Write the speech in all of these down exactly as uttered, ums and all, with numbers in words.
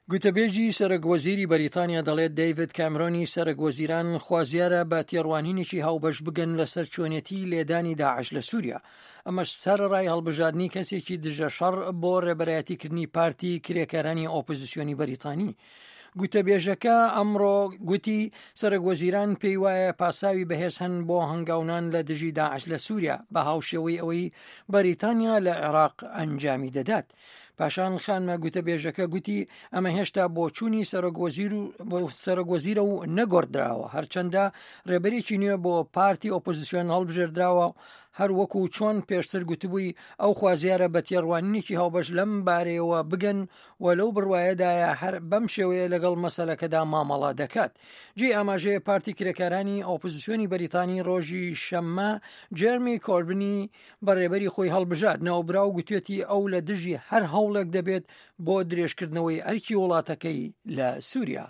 گوتەبێژی سەرۆکوەزیری بەریتانیا دەڵێت دەیڤید کامێرۆنی سەرۆکوەزیران خوازیارە بە تێڕوانینێکی هاوبەش بگەن لەسەر چۆنیەتی لێدانی داعش لە سووریا. ئەمەش سەرڕای هەڵبژاردنی کەسێکی دژەشەڕ بۆ ڕێبەرایەتیکردنی پارتی کرێکارانی ئۆپۆزیسیۆنی بەریتانی. گوتەبێژەکە ئەمڕۆ گوتی سەرۆکوەزیران پێی وایە پاساوی بەهێز هەن بۆ هەنگاونان لە دژی داعش لە سووریا بە هاوشێوەی ئەوەی بەریتانیا لە عێراق ئەنجامی دەدات. پاشان خانمە گوتەبێژەکە گوتی ئەمە هێشتا بۆچوونی سەرۆکوەزیرە و نەگۆڕدراوە، هەرچەندە ڕێبەرێکی نوێ بۆ پارتی ئۆپۆزیسیۆن هەڵبژێردراوە. هەر وەکو چۆن پێشتر گوتبووی ئەو خوازیارە بە تێڕوانینێکی هاوبەش لەم بارەیەوە بگەن و لەو بڕوایەدایە هەر بەم شێوەیە لەگەڵ مەسەلەکەدا مامەڵا دەکات. جێ ئاماژەیە پارتی کرێکارانی ئۆپۆزیسیۆنی بەریتانی ڕۆژی شەممە جێرمی کۆربنی بەڕێبەری خۆی هەڵبژارد، ناوبراو گوتێتی ئەو لە دژی هەر هەوڵێک دەبێت بۆ درێژکردنەوەی ئەرکی وڵاتەکەی لە سووریا.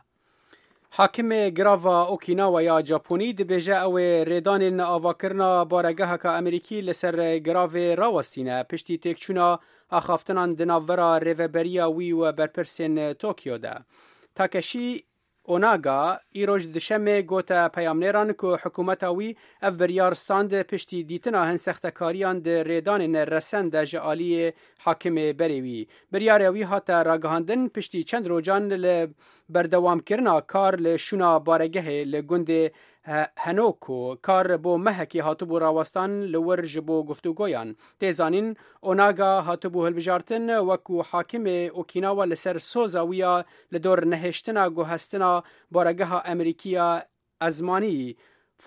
حاکمê girava Okinawa ya Japonî dibêje ew ê rêdanên avakirina baregeheka Amerîkî li ser giravê rawestîne piştî têkçûna axaftinan di navbera rêveberiya wî û berpirsên Tokyo de. Takeshi Onaga îroj di şemê gote peyamnêran ku hikûmeta wî ev biryar stand piştî dîtina hin sextekariyan di rêdanên resen de ji aliyê hakimê berê wî. Biryarê wî hate ragihandin piştî çend rojan li berdewamkirina kar li şûna baregehê li gundê Henoko kar bo mehekî hatibû rawestan li wir ji bo guftûgoyan. Têzanîn Onaga hatibû hilbijartin wekû hakimê Okinawa li ser soza wî ya li dor nehêştina guhestina baregeha Amerîkî ya ezmanî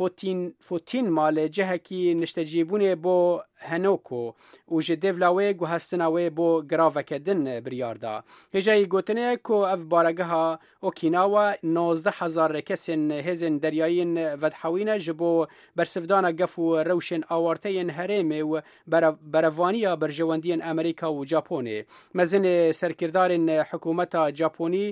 Fotin malê cihekî niştecîbûnê bo Henoko û ji devla wê guhestina wê bo giraveke din biryar da. Hêjayî gotinê ku ev baregeha Okinawa navzdeh hezar kesên hêzên deryayîn vedhewîne ji bo bersivdana gef û rewşên awarteyên herêmê û berevaniya berjewendiyên Amerîka û Japonê. Mezinê serkirdarên hikûmeta Japonî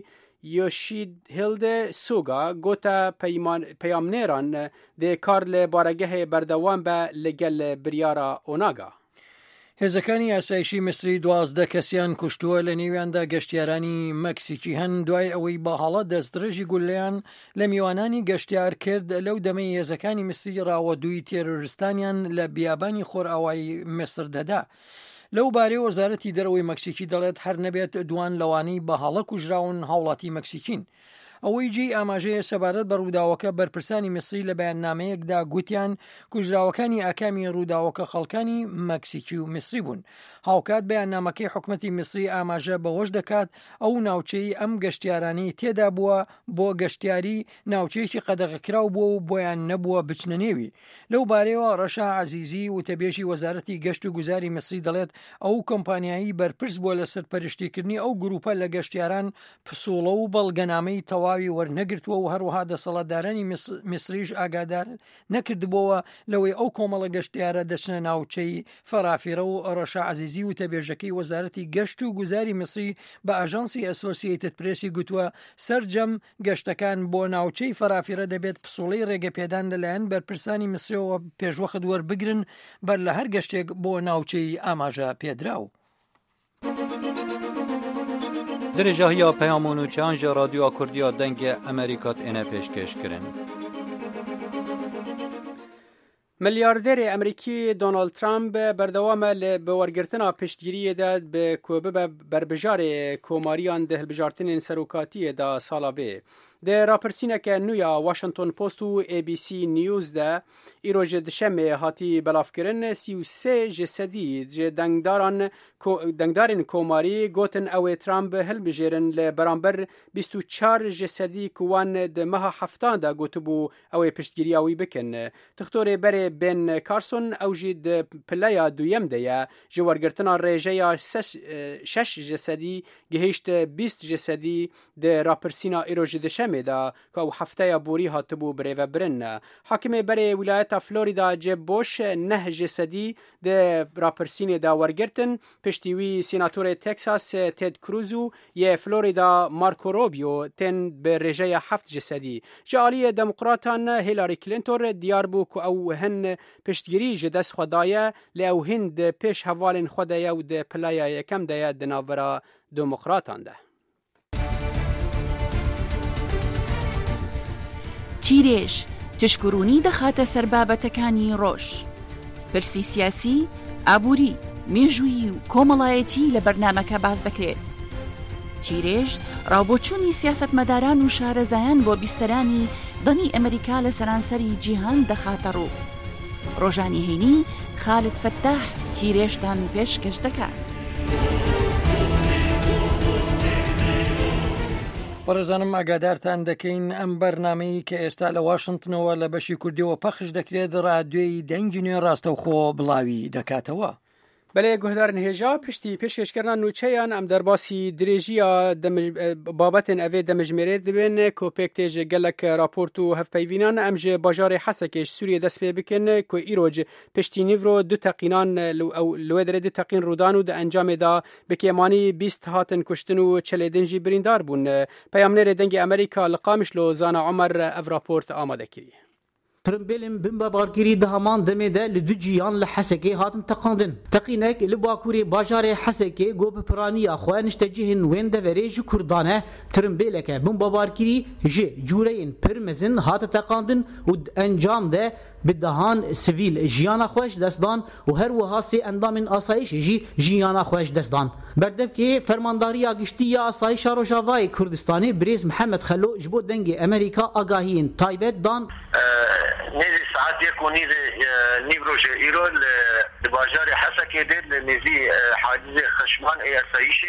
Yoshihide Suga gota peyamnêran dê kar li baregehê berdewam be li gel biryara Onaga. هێزەکانی ئاسایشی میسری دوازدە کەسیان کوشتووە لە نێویاندا گەشتیارانی مەکسیکی هەن دوای ئەوەی بە هەڵە دەستدرێژی گولەیان لە میوانانی گەشتیار کرد. لەو دەمەی هێزەکانی میسری ڕاوەدووی تێرۆریستانیان لە بیابانی خۆرئاوایی میسر دەدا. لەو بارەی وەزارەتی دەرەوەی مەکسیکی دەڵێت هەر نەبێت دوان لەوانەی بە هەڵە کوژراون هاوڵاتی مەکسیکین. ئەوەی جێی ئاماژەیە سەبارەت بە ڕووداوەکە بەرپرسانی میسری لە بەیاننامەیەکدا گوتیان کوژراوەکانی ئاکامی ڕووداوەکە خەڵکانی مەکسیکی و میسری بوون. هاوکات بەیاننامەکەی حکومەتی میسری ئاماژە بەوەش دەکات ئەو ناوچەی ئەم گەشتیارانی تێدا بووە بۆ گەشتیاری ناوچەیەکی قەدەغەکراو بووە و بۆیان نەبووە بچنە نێوی. لەو بارەیەوە ڕەشا عەزیزی وتەبێژی وەزارەتی گەشت و گوزاری میسری دەڵێت ئەو کۆمپانیایی بەرپرس بووە لەسەر پەرشتیکردنی ئەو گروپە لە گەشتیاران پسوڵە و بەڵگەنامەی تەواوی وەرنەگرتووە و هەروەها دەسەڵاتدارانی میسریش ئاگادار نەکردبووە لەوەی ئەو کۆمەڵە گەشتیارە دەچنە ناوچەی فەرافیرە و ڕەشا عەزیزی وتەبێژەکەی وەزارەتی گەشت و گوزاری میسری بە ئاژانسی ئەسۆسیێتد پرێسی گوتووە سەرجەم گەشتەکان بۆ ناوچەی فەرافیرە دەبێت پسوڵەی ڕێگەپێدان لەلایەن بەرپرسانی میسرەوە پێشوەخت وەربگرن بەر لە هەر گەشتێک بۆ ناوچەی ئاماژە پێدراو. درێژاهیا پەیامۆن و چیانجا رادیۆ کوردیا دەنگە ئەمریکات ئێنە پێشکەشکردن. ملیاردێرê Amerîkî Donald Trump berdewame li biwergirtina piştgiriyê de bi ku bibe berbijarê komariyan di hilbijartinên serokatiyê de sala bê. Di rapirsîneke nû ya Washington Post û A B C News de îro ji dişemê hatî belavkirin sî û sê ji sedî ji dengdaran dengdarên komarî gotin ew ê Trump hilbijêrin li beramber bîst û çar ji sedî ku wan di meha heftan de gotibû ew ê piştgiriya wî bikin. Dixtorê berê Ben Carson ew jî di pileya duyem de ye ji wergirtina rêjeya şeş ji sedî gihîşt bîst ji sedî di rapirsîna îro ji dişemê de ku ew hefteya borî hatibû birêvebirin. Hakimê berê wilayeta Florida Jeb Bush neh ji sedî di rapirsînê de wergirtin. Piştî wî sînatorê Texas Ted Cruz û yê Florida Marco Rubio tên bi rêjeya heft ji sedî. Ji aliyê demokratan Hillary Clinton diyar bû ku ew hin piştgirî ji dest xwe daye lê ew hin di pêş hevalên xwe de ye û di pileya yekem de ye di navbera demokratan de. تیرێژ تشکرونی دەخاتە سەر بابەتەکانی ڕۆژ، پرسی سیاسی، ئابووری، مێژووی و کۆمەڵایەتی لە بەرنامەکە باز دەکرێت. تیرێژ ڕاوبۆچوونی سیاسەتمەداران و شارەزایان بۆ بیستەرانی دەنی ئەمریکا لە سەرانسەری جیهان دەخاتە ڕوو. ڕۆژانی هەینی خالد فەتاح تیرێژتان پێشکەش دەکات. بەڕێزانم ئاگادارتان دەکەین ئەم بەرنامەی کە ئێستا لە واشنتنەوە لە بەشی کوردیەوە پەخش دەکرێت ڕادیۆی دەنگی نوێ ڕاستەوخۆ بڵاوی دەکاتەوە. بەڵێ گوهدارن هێژا پشتی پێشکەشکردنا نوچەیان ئەم دەرباسی درێژیە بابەتن ئەوێ دەمەژمێرێت دەبێن کۆپێک تێژە گەلک راپۆرت و هەفپەیڤینان ئەمژێ باژارێ حەسەکێش سووریە دەست پێ بکەن کۆ ئیرۆج پشتی نیڤرۆ دو تەقینان لێ دەرێ دو تەقین ڕوودان و دە ئەنجامێدا بکێمانی بیست هاتن کوشتن و چلێدنجی بریندار بوون. پەیامنێرێ دەنگی ئەمریکا لە قامشلۆ زانا عومەر ئەڤ راپۆرت ئامادەکردی. ترمبيلم بن باباركيري دهمان دميدا لدجيان لحسكي هاتن تقاندن تقينك لباكوري باجاري حسكي جو ببراني اخوان نشتجهن وين دفريج كردانه ترمبيلك بن باباركيري جي جورين برمزن هات تقاندن ود انجام ده بدهان سيفيل جيانا خوش دستان و هر وهاسي اندام اسايش جي جيانا خوش دستان بردفكي فرمانداري اگشتي اسايش روجاواي كردستاني بريز محمد خلو جبو دنگي امريكا اگاهين تايبت دان نيزي ساعات يكون نيزي نيبروج ايرول باجاري حسكي دير نيزي حادثه خشمان اي اسايشه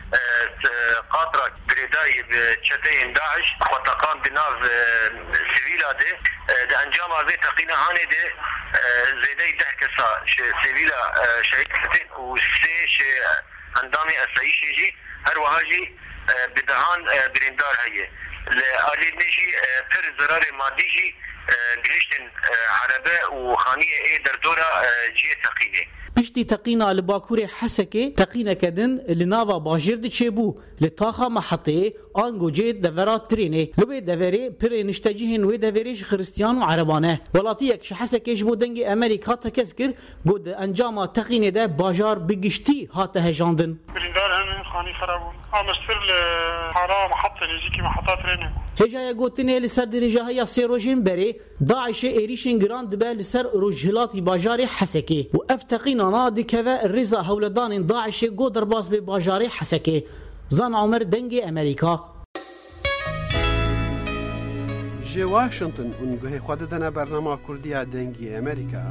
قاطرة قريداي بشتين داعش وطاقان بناف سيفيلا دي ده انجام هذه تقينا هاني دي زيدي دهكسا سيفيلا شهيدتين وسيش اندامي اسايشي جي هر وهاجي بدهان بريندار هي لآلي نجي پر ضرار مادي جي گرشتن عربه و خانیه ای در دوره جیه تقینه پشتی تقینا لباکوری حسکه تقینا کدن لناوا باجرد چبو لطاقه محطه آنگو جید دورات ترینه لبه دوری پر نشتجهن و دوریش خريستيان و عربانه ولاتیک شحسکه جبو دنگ امریکا تکسکر گود انجام تقینه ده باجار بگشتی هات هجاندن برندار هم خانی خرابون آمستر لحالا محطه نزيكي محطات رينه هجايا گوتنه لسر درجه یا سیروژین بری داعش ایریشن گراند به لسر رجلاتی باجاری حسکه و افتقینا نادی که الرزا هولدان داعش گو درباز به باجاری حسکه زن عمر دنگ امریکا جي واشنطن ونگوه خوددنا برنامه کردی دنگی امریکا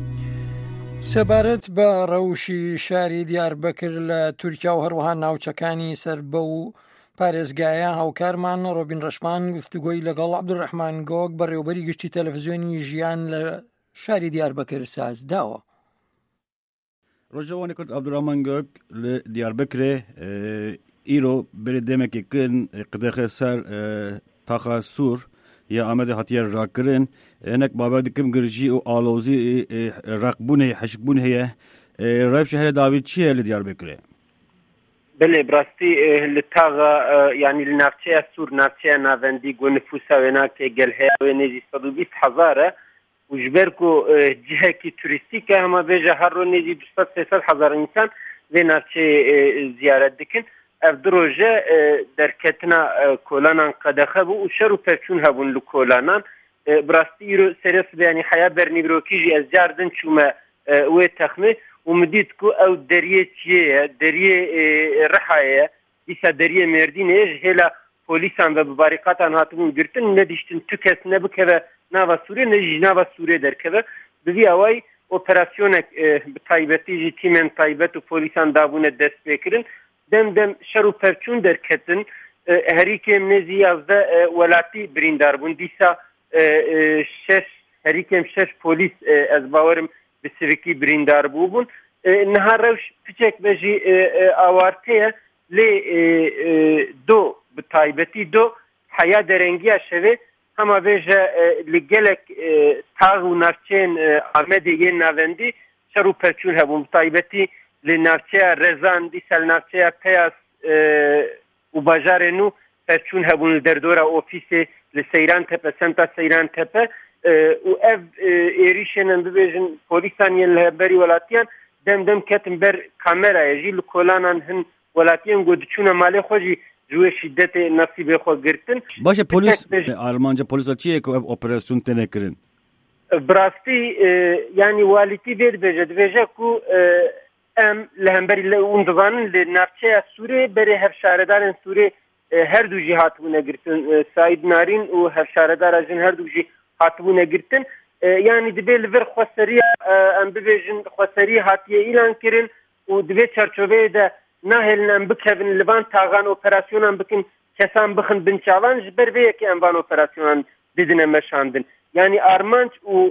سەبارەت بە ڕەوشی شاری دیاربەکر لە تورکیا و هەروەها ناوچەکانی سەر بە و پارێزگایە هاوکارمان ڕۆبین ڕەشمان گفتوگۆی لەگەڵ عەبدوڕەحمان گۆگ بەڕێوەبەری گشتی تەلەڤیزیۆنی ژیان لە شاری دیاربەکر سازداوە. ڕۆژەوانی کورد عەبدوڕەحمان گۆگ لە دیاربەکرێ ئیرۆ بەرێ دێمێکی کردن قدەخە سەر تاقا سوور یا آمده هاتیه راکرین اینک باور دکم گرجی و آلوزی راکبونه حشبونه هیه رایب شهر داوید چیه لدیار بکره؟ بله براستی لطاقه یعنی لنافچه سور نافچه ناوندی و نفوسا و ناکه گلهه و نزی صد و بیست هزاره و جبر کو جهه کی توریستیکه همه بیجه هر رو نزی دوستاد سیصد هزار انسان و نافچه زیارت دکن اف دروجه در کتنا کولانان قدخه بو و شرو پرچون هبون لکولانان براستی رو سرس بیانی حیا برنی بروکیجی از جاردن چومه و تخمه و مدید کو او دریه چیه دریه رحایه ایسا دریه مردینه ایج هلا پولیسان و بباریقاتان هاتبون گرتن ندیشتن تو کس نبکه و ناوا سوره نجی ناوا سوره درکه بوی اوای اپراسیونک بطایبتی جی تیمن طایبت و پولیسان دابونه دست بکرن دم دم شرو پرچون درکتن هریکم نزی یازده ولاتی بریندار بون دیسا شش هریکم شش پولیس از باورم به سویکی بریندار بون نهار روش پچک بجی آوارتیه لی دو بطایبتی دو حیا درنگی شوه همه بیجه لگلک تاغ و نفچین آمده یه نوندی شرو پرچون هبون بطایبتی لنافچه رزان دیسا لنافچه پیاس و باجار نو پرچون هبون در دور اوفیس لسیران تپه سمتا سیران تپه و اف ایریشنن ببیجن پولیسان یه لبری ولاتیان دم دم کتن بر کامرا یجی لکولانان هن ولاتیان گودچون مالی خوشی جوه شدت نصیب خو گرتن باشه پلیس آلمانجا پلیس چیه که اپراسیون تنکرین براستی یعنی والیتی بیر بجد بجه کو ام لهمبری لوندوان لنافچه سوره بره هر شهردار سوره هر دو جهات بونه گرتن سعید نارین و هر شهردار ازین هر دو جهات بونه گرتن yani dibe li vir xweseriya em bibêjin xweseriya hatiye îlan kirin û divê çerçeveyê de nahêlin em bikevin li van taxan operasyonan bikin kesan bixin bin çavan ji ber vê yekê em van operasyonan didine meşandin. Yani armanc û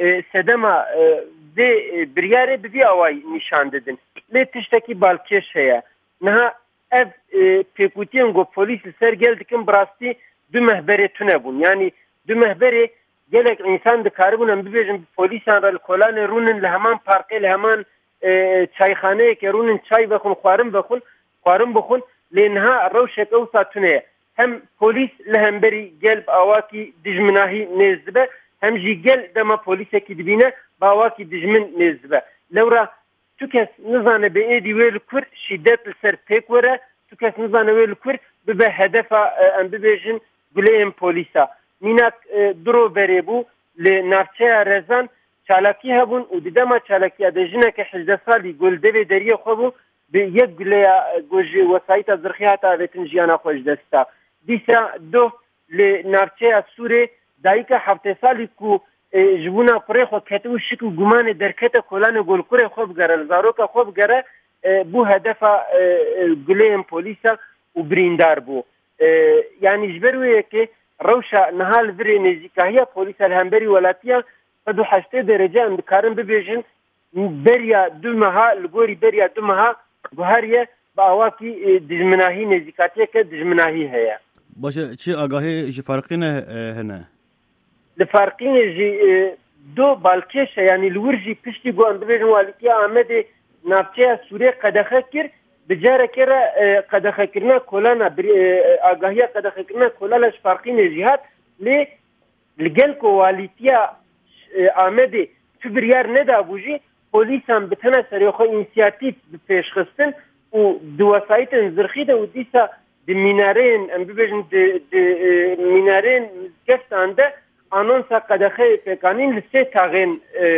sedema vê biryarê bi vî awayî nîşan didin. Lê tiştekî balkêş heye. Niha ev pêkûtiyên got polîs li ser gel dikin bi rastî du mehberê tune bûn. Yani du mehberê gelek insan dikaribûn em bibêjin polîsan re li kolanê rûnin li heman parkê li heman çayxaneyekê rûnin çay vexwin xwarin vexwin xwarin bixwin lê niha rewşek ewsa tune ye. Hem polîs li hemberî gel bi awakî dijminahî nêz dibe hem jî gel dema polîsekî dibîne bi awakî dijmin nêz dibe. Lewra tu kes nizane bi êdî wê li kur şîddet li ser pêk were tu kes nizane wê li kur bibe hedefa em bibêjin guleyên polîsa. Minak duro berê bû li navçeya Rezan çalakî hebûn û di dema çalakiya de jineke hejde salî guldevê deriyê xwe bû bi yek guleya gojê wesayîta zirxî hata avêtin jiyana xwe ji desta. Dîsa doh li navçeya Sûrê dayîka heftê salî ku ji bûna kurê xwe ketibû şik û gumanê derkete kolanê golkurê xwe bigere li zaroka xwe bigere bû hedefa guleyên polîsa û birîndar bû. Yani ji ber wê yekê rewşa niha li virê nêzîkahiya polîsa li hemberî welatiya qed û heştê derece em dikarin bibêjin beriya du meha li gorî beriya du meha guheriye bi awakî dijminahî nêzîkatiyeke dijminahî heye. Başa çi agahî ji farqîne hene? Li farqînê jî du balkêş yani li wir jî piştî got em bibêjin walîtiya Amedê navçeya Sûrê qedexe kir bi carekê re qedexekirina kolana agahiya qedexekirina kolana ji farqînê jî hat lê li gel ku walîtiya Amedê tu biryar nedabû jî polîsan bi tena serê xwe înisiyatîv bi pêşxistin û di wesayîtên zirxî de û dîsa di mînareyên em bibêjin di mînareyên mizgeftan de anonsa qedexeyê pêkanîn li sê taxên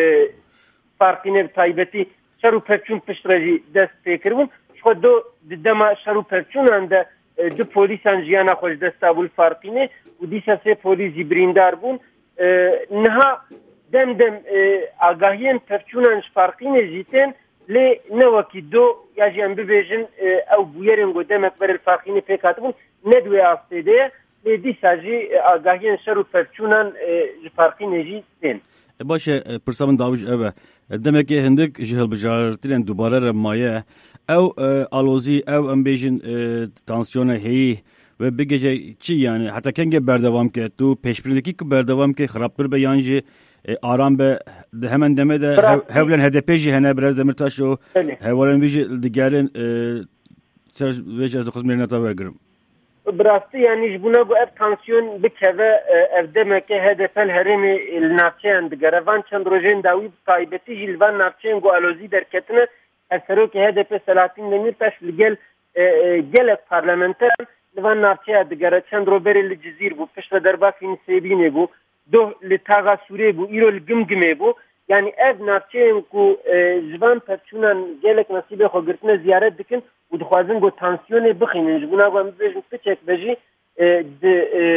farqînê bi taybetî şer û pevçûn pişt re jî dest pêkiribûn. Xwe do di dema şer û pevçûnan de du polîsan jiyana xwe ji desta bû li farqînê û dîsa sê polîs jî birîndar bûn. Niha dem dem agahiyên pevçûnan ji farqînê jî tên lê ne wekî do ya jî em bibêjin ew bûyerên got demek bere li farqînê pêk hatibûn ne duê astê de ye lê dîsa jî agahiyên şer û pevçûnan ji farqînê jî tên. Başe pirsa min dawî ev e demekê hindik ji hilbijartinên dubare re maye ew alozî ew em bêjin tansiyona heyî ve bi gece çi yani heta kenge berdewam ke tu pêşbirînekî ku berdewam ke xirabtir be yan jî aram be hemen deme de hewlên H D P jî hene Birez Demirtaş û hevalên wî jî digerin ser vê ez dixwazim neta wergirim. Birastî yani ji bûna ev tansiyon bikeve ev demeke H D P herêmê li navçeyan digere van çend rojên dawî taybetî jî li van navçeyên got alozî derketine ez serokê H D P Selahattin Demirtaş li gel gelek parlamenteran li van navçeya digere çend roberê li Cizîr bû pişt ve derbasî Nisêbînê bû doh li taxa Sûrê bû îro li Gimgimê bû yani ev navçeyên ku ji van pevçûnan gelek nasîbê xwe girtine ziyaret dikin û dixwazin got tansiyonê bixînin ji bûna em bibêjin piçek ve jî di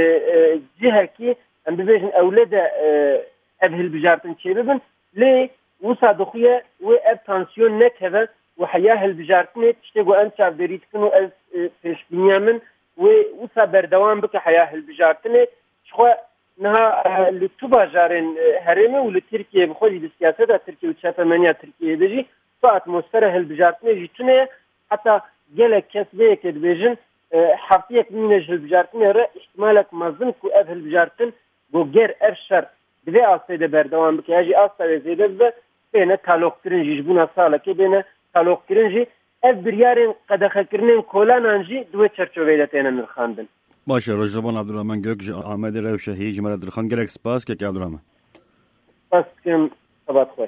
cihekî em bibêjin ewle de ev hilbijartin çêbibin lê wisa dixuye wê ev tansiyon nekeve û heya hilbijartinê tiştê got em çavderî dikin û ez pêşbîniya min wê wisa berdewam bike heya hilbijartinê ji xwe niha li tu bajarên herêmê û li Tirkiyeyê bi xwe jî li siyaseta Tirkiye û çepemeniya Tirkiyeyê de jî tu atmosfera hilbijartinê jî tune ye heta gelek kes vê yekê dibêjin heftiyek mîne ji hilbijartinê re ihtimalek mezin ku ev hilbijartin got ger ev şer di vê astê de berdewam bike ya jî asta wê zêde bibe bêne talokkirin jî ji bûna salekê bêne talokkirin jî ev biryarên qedexekirinên kolanan jî di wê çerçeveyê de têne nirxandin. Başa Rojdaban Abdurrahman Gök ji Amedê rewşa hî ji me re dirxan gelek spas keke Abdurrahman. Spas dikim sebat xweş.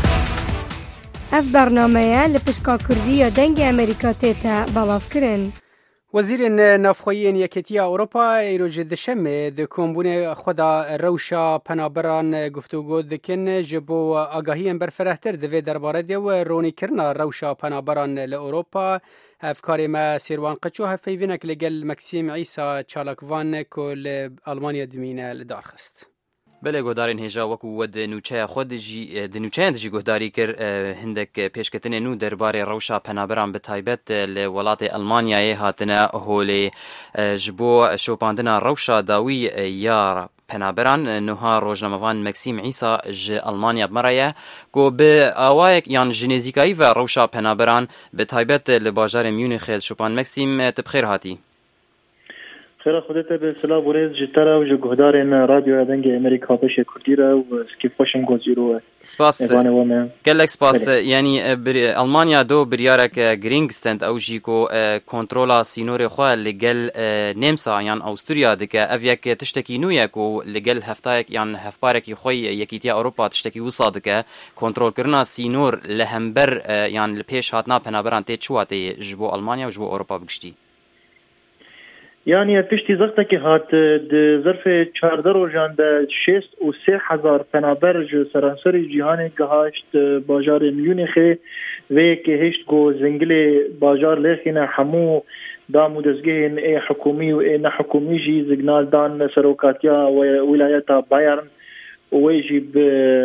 Ev bernameye li pişka Kurdiya dengê Amerîka tê te belavkirin. وزیرên navxweyên Yekîtiya Ewropa îrojê dişemê di kombûnê xwe de rewşa penaberan guftûgû dikin ji bo agahiyên berfirehtir divê derbarê de û ronîkirina rewşa penaberan li Ewropa. Hevkarê me Sêrwan Qeçû hevpeyvînek li gel Maxîm Îsa Çalakvan ku li Almanya dimîne li darxist. بله گودارین هجا وکو ود نوچه خود جی د نوچه جی گوداری کر هندک پیشکتن نو درباره روشا پنابران به تایبت ل ولات المانیا هاتنه هولی جبو شوپاندنا روشا داوی یار پنابران نوها روزنامه‌وان مکسیم عیسی ج آلمانیا بمرایه کو به اوایک یان ژنزیکایی و روشا پنابران به تایبت ل بازار میونخ شوپان مکسیم تبخیر هاتی خير خدته بسلام ورز جترا و جهدارن راديو دنگ امریکا بش کردیرا و سکیفوشم گوزیرو سپاس گلک سپاس یعنی المانیا دو بریارک گرینگستند او جیکو کنترولا سینور خو لگل نمسا یان اوستریا دک اویک تشتکی نویا کو لگل هفتایک یان هفبارکی خو یکیتیا اروپا تشتکی وصادک کنترول کرنا سینور لهمبر یان لپیش هاتنا پنابران ته چواته جبو المانیا و جبو اروپا بگشتی يعني پشتی زخته که هات د ظرف چهارده روزان ده شصت و سه هزار پنابر سرانسری جهان گهاشت بازار میونخه و که هشت گو زنگل بازار لخینه همو دامو دزگهن ای حکومی و ای نحکومی جی زگنال دان سروکاتیا و ولایتا بایرن و جی ب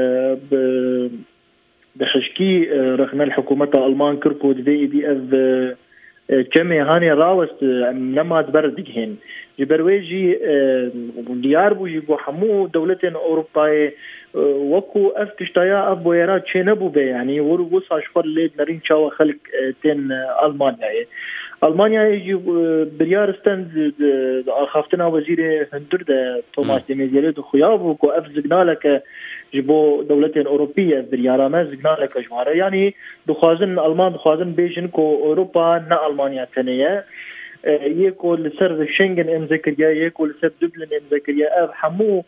بحشکی رخنا الحكومة الألمان كركو دي دي اف كمي هاني راوست لما تبردقهن جبرويجي ديار بوجي بو حمو دولتين أوروباي وكو اف تشتايا اف بويرات شنبو بي يعني وصا شفر ليد نرين شاوة خلق تين ألمانيا ألمانيا يجي بريار ستند خافتنا وزير هندر ده توماس دي ميزيليت وخياب وكو اف زقنالك جبو دولتين أوروبية بريارا ما زقنالك جوارا يعني دخوازن ألمان دخوازن بيجن كو أوروبا نا ألمانيا تانية يكو لسر شنغن امزكريا يكو لسر دبلن امزكريا اف حمو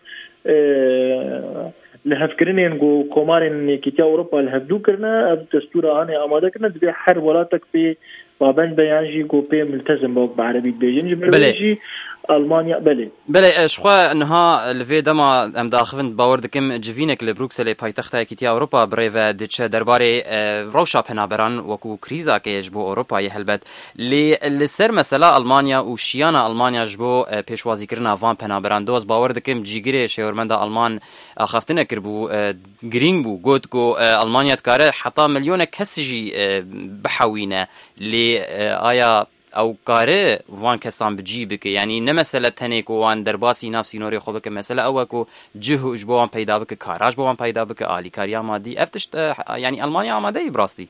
لهفكرين جو كومارين كيتيا أوروبا لهبدو كرنا اف دستورة هاني أمادا كرنا دبي حر ولاتك في بابن بيانجي جو بي ملتزم بوك بعربي بيجن جبريجي ألمانيا بله بله شخوا انها لفي دما ام داخفن باور دكم جوينك لبروكسل پایتخت كيتيا اوروبا بريفا دچ درباري روشا پنابران وكو كريزا كيج بو اوروبا يهلبت لي لسر مساله المانيا وشيانا المانيا جبو پيشوازي كرنا وان پنابران دوز باور دكم جيگري شورمندا المان خفتنا كربو گرين بو گوت کو المانيا تكاره حتى مليون كسجي بحوينه لي آيا او کاره وان کسان بجی بک یعنی نه مسئله تنه کو وان درباسی نفسی نوری خوب که مسئله او کو جه اج بوان پیدا بک کاراج بوان پیدا بک عالی کاریا مادی افتش یعنی المانیا آماده ای براستی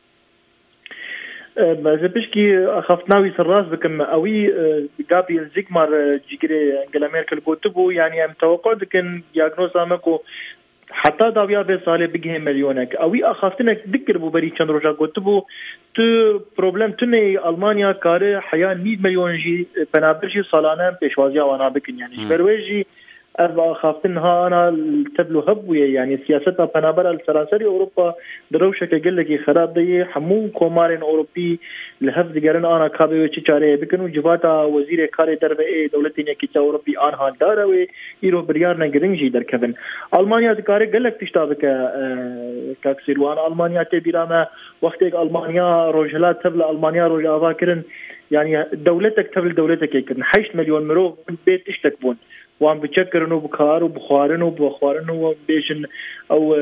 بس بشكي خفتناوي سراس بكم قوي جابي الزيكمار جيجري انجلا ميركل كتبو يعني ام توقع كان دياغنوز امكو حتى داويا بساله بيجي مليونك قوي اخافتنا ذكر بو بري كان روجا كتبو تو بروبلم تني المانيا كاره حياه مية مليون جي بنابرجي سالانه بيشوازيا وانا بكن يعني برويجي اربع خافتنها انا تبلو هبويه يعني سياستها بنابر السراسري اوروبا دروشه كجلكي خراب دي حمو كومارين اوروبي لهفز جرن انا كابي وتشاري بكنو جواتا وزير كاري دربه اي دولتين كيتا اوروبي انها داروي يرو بريارنا جرينجي دركبن المانيا دكاري قالك تشتابك كاكسير وان المانيا تبيراما وقتك المانيا روجلات تبل المانيا روجا فاكرن يعني دولتك تبل دولتك يكن حيش مليون مرو بيت تشتكبون وان بتشكرنو بخار وبخارنو بخارنو بيشن او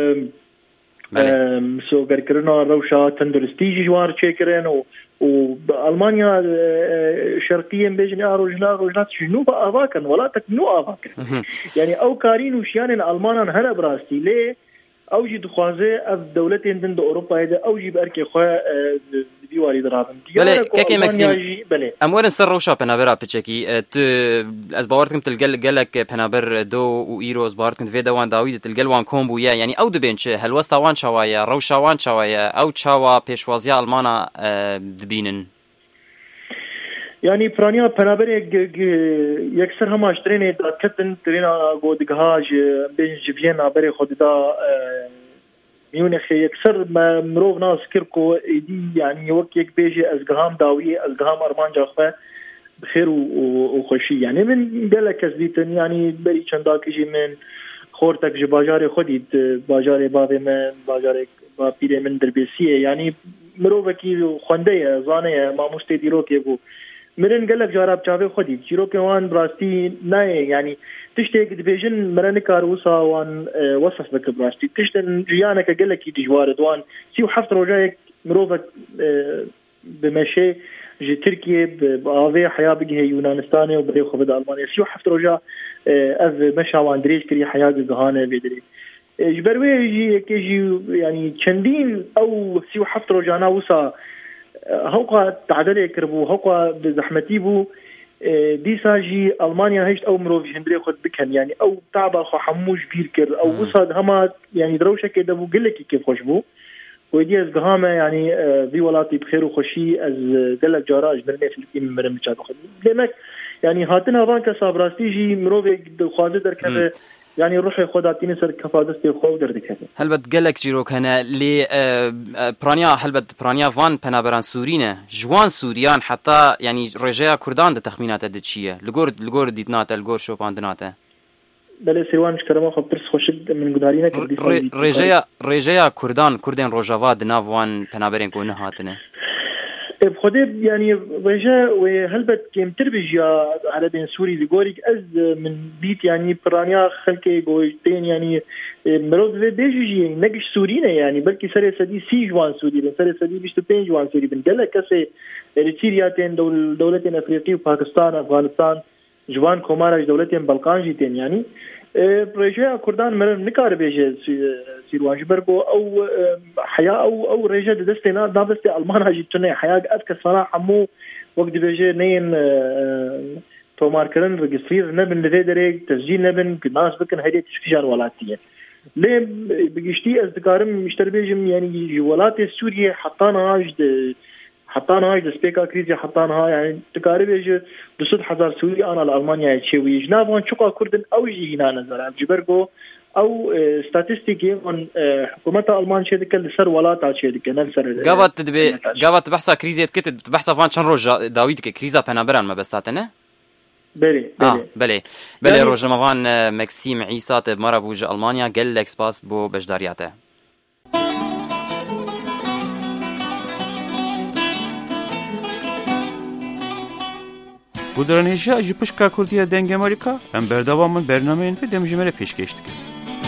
سو غركرنا روشا تندرستيجي جوار تشكرن والمانيا شرقيا بيجن اروجنا روجنات جنوب افاكن ولا تكنو افاكن يعني او كارين وشيان الالمان هنا براستي ليه اوجي دخوازه اف دولتين دند اوروبا هذا اوجي باركي خو ديوالي درابن بله كاكي ماكسيم امورن سر روشا بنابرا بتشكي ت از باورتكم تلقل قالك بنابر دو و ايروز باورتكم في دوان داويد تلقل وان كومبو يا يعني او دبنش هل وستا وان شوايا روشا وان شوايا او تشاوا بيشوازيا المانا دبينن يعني برانيا بنابر يكسر هم اشترين دكتن ترينا غودغاج بين جيفينا بري خددا ميونخ يكسر مروف ناس كيركو دي يعني وقت يك بيجي ازغام داوي ازغام ارمان جاخه بخير وخوشي يعني من قالك كزديتن يعني بري چنداك جي من خورتك جي باجاري خديت باجاري بابي من باجاري بابيري من دربيسيه يعني مروفكي خونديه زانيه ما مستديروك يبو مرن قالك جارب چاوي خديت جيروك وان براستي ناي يعني تشتيك دبيجن مرن كاروسا وان وصف بك براستي تشتن جيانك قالك دجوار دوان سيو حفت رجايك مروفك بمشي جي تركيا بآوي حياة بجه يونانستاني وبري خبد ألمانيا سيو حفت رجا أف مشا واندريج كري حياة جهانة بدري جبروي يجي كيجي يعني چندين أو سيو حفت رجانا وسا هوقا تعدل يكربو هوقا بزحمتي بو دي ساجي ألمانيا هشت أو مروف هندري خد بكن يعني أو تعب خو حموش بيركر أو وسا هما يعني دروشة كده بو قلكي كيف خوشبو ودي از قهامة يعني في ولاتي بخير وخشي از قلق جاراج برني في الكيم مرم بچاد خد لمك يعني هاتنا وان كسابراستي جي مروفي خوازه در كده يعني روحي خوداتيني سر كفادستي خو در دكته هل بد قلق جيروك هنا لي برانيا هل بد برانيا فان بنابران سورينا جوان سوريان حتى يعني رجاء كردان ده تخمينات دتشيه لغور لغور ديتناتا لغور شو باندناتا بله سیروان شکرما خب ترس خوشد من گدارینه کردی رجاء رجاء كردان كردن روجاوا دنافوان بنابرين كونه هاتنه بخده يعني رجاء وهلبت كم تربيجيا على بين سوري لغوريك از من بيت يعني برانيا خلكي جوجتين يعني مرود في بيجي نقش سورينا يعني بلكي سري سدي سي جوان سوري سري سدي بيشتو بين جوان سوري بنقل كسي اريترياتين دول دولتين افريقيا وباكستان افغانستان جوان كومارج دولتين بلقان جيتين يعني رجاء كردان مرن نكار بيجي سيروان جبربو او حياة او او رجاء دستنا دابستي المان جيتنا حياة ادك الصراحه مو وقت بيجي نين تومار كرن ريجسترير نبن لذيدريك تسجيل نبن ناس بكن هدي تشفيجار ولاتيه ليه بيجتي ازدكارم مشتر بيجم يعني ولات سوريا حطانا هاج حطانا هاي سبيكا كريزي حطانا هاي يعني تقارب يجي دوسد حزار سوري أنا لألمانيا يتشوي جنابون شقا كردن أو يجي هنا نزرع جبرجو أو ستاتستيكي من حكومة ألمان شيء ذكر لسر ولا تعال شيء ذكر نلسر قابت تبي قابت بحث كريزي كتب بحث فان شن رجع داويد كريزا بنابران ما بستاتنا بلي آه بلي بلي رجع مفان مكسيم عيسى مرة بوج ألمانيا قال لك سباس بو بجدارياته بودرانیشا جی پشکا کردیه دنگ امریکا ام بردوام من برنامه این فیلم جمره پیش کشت کرد.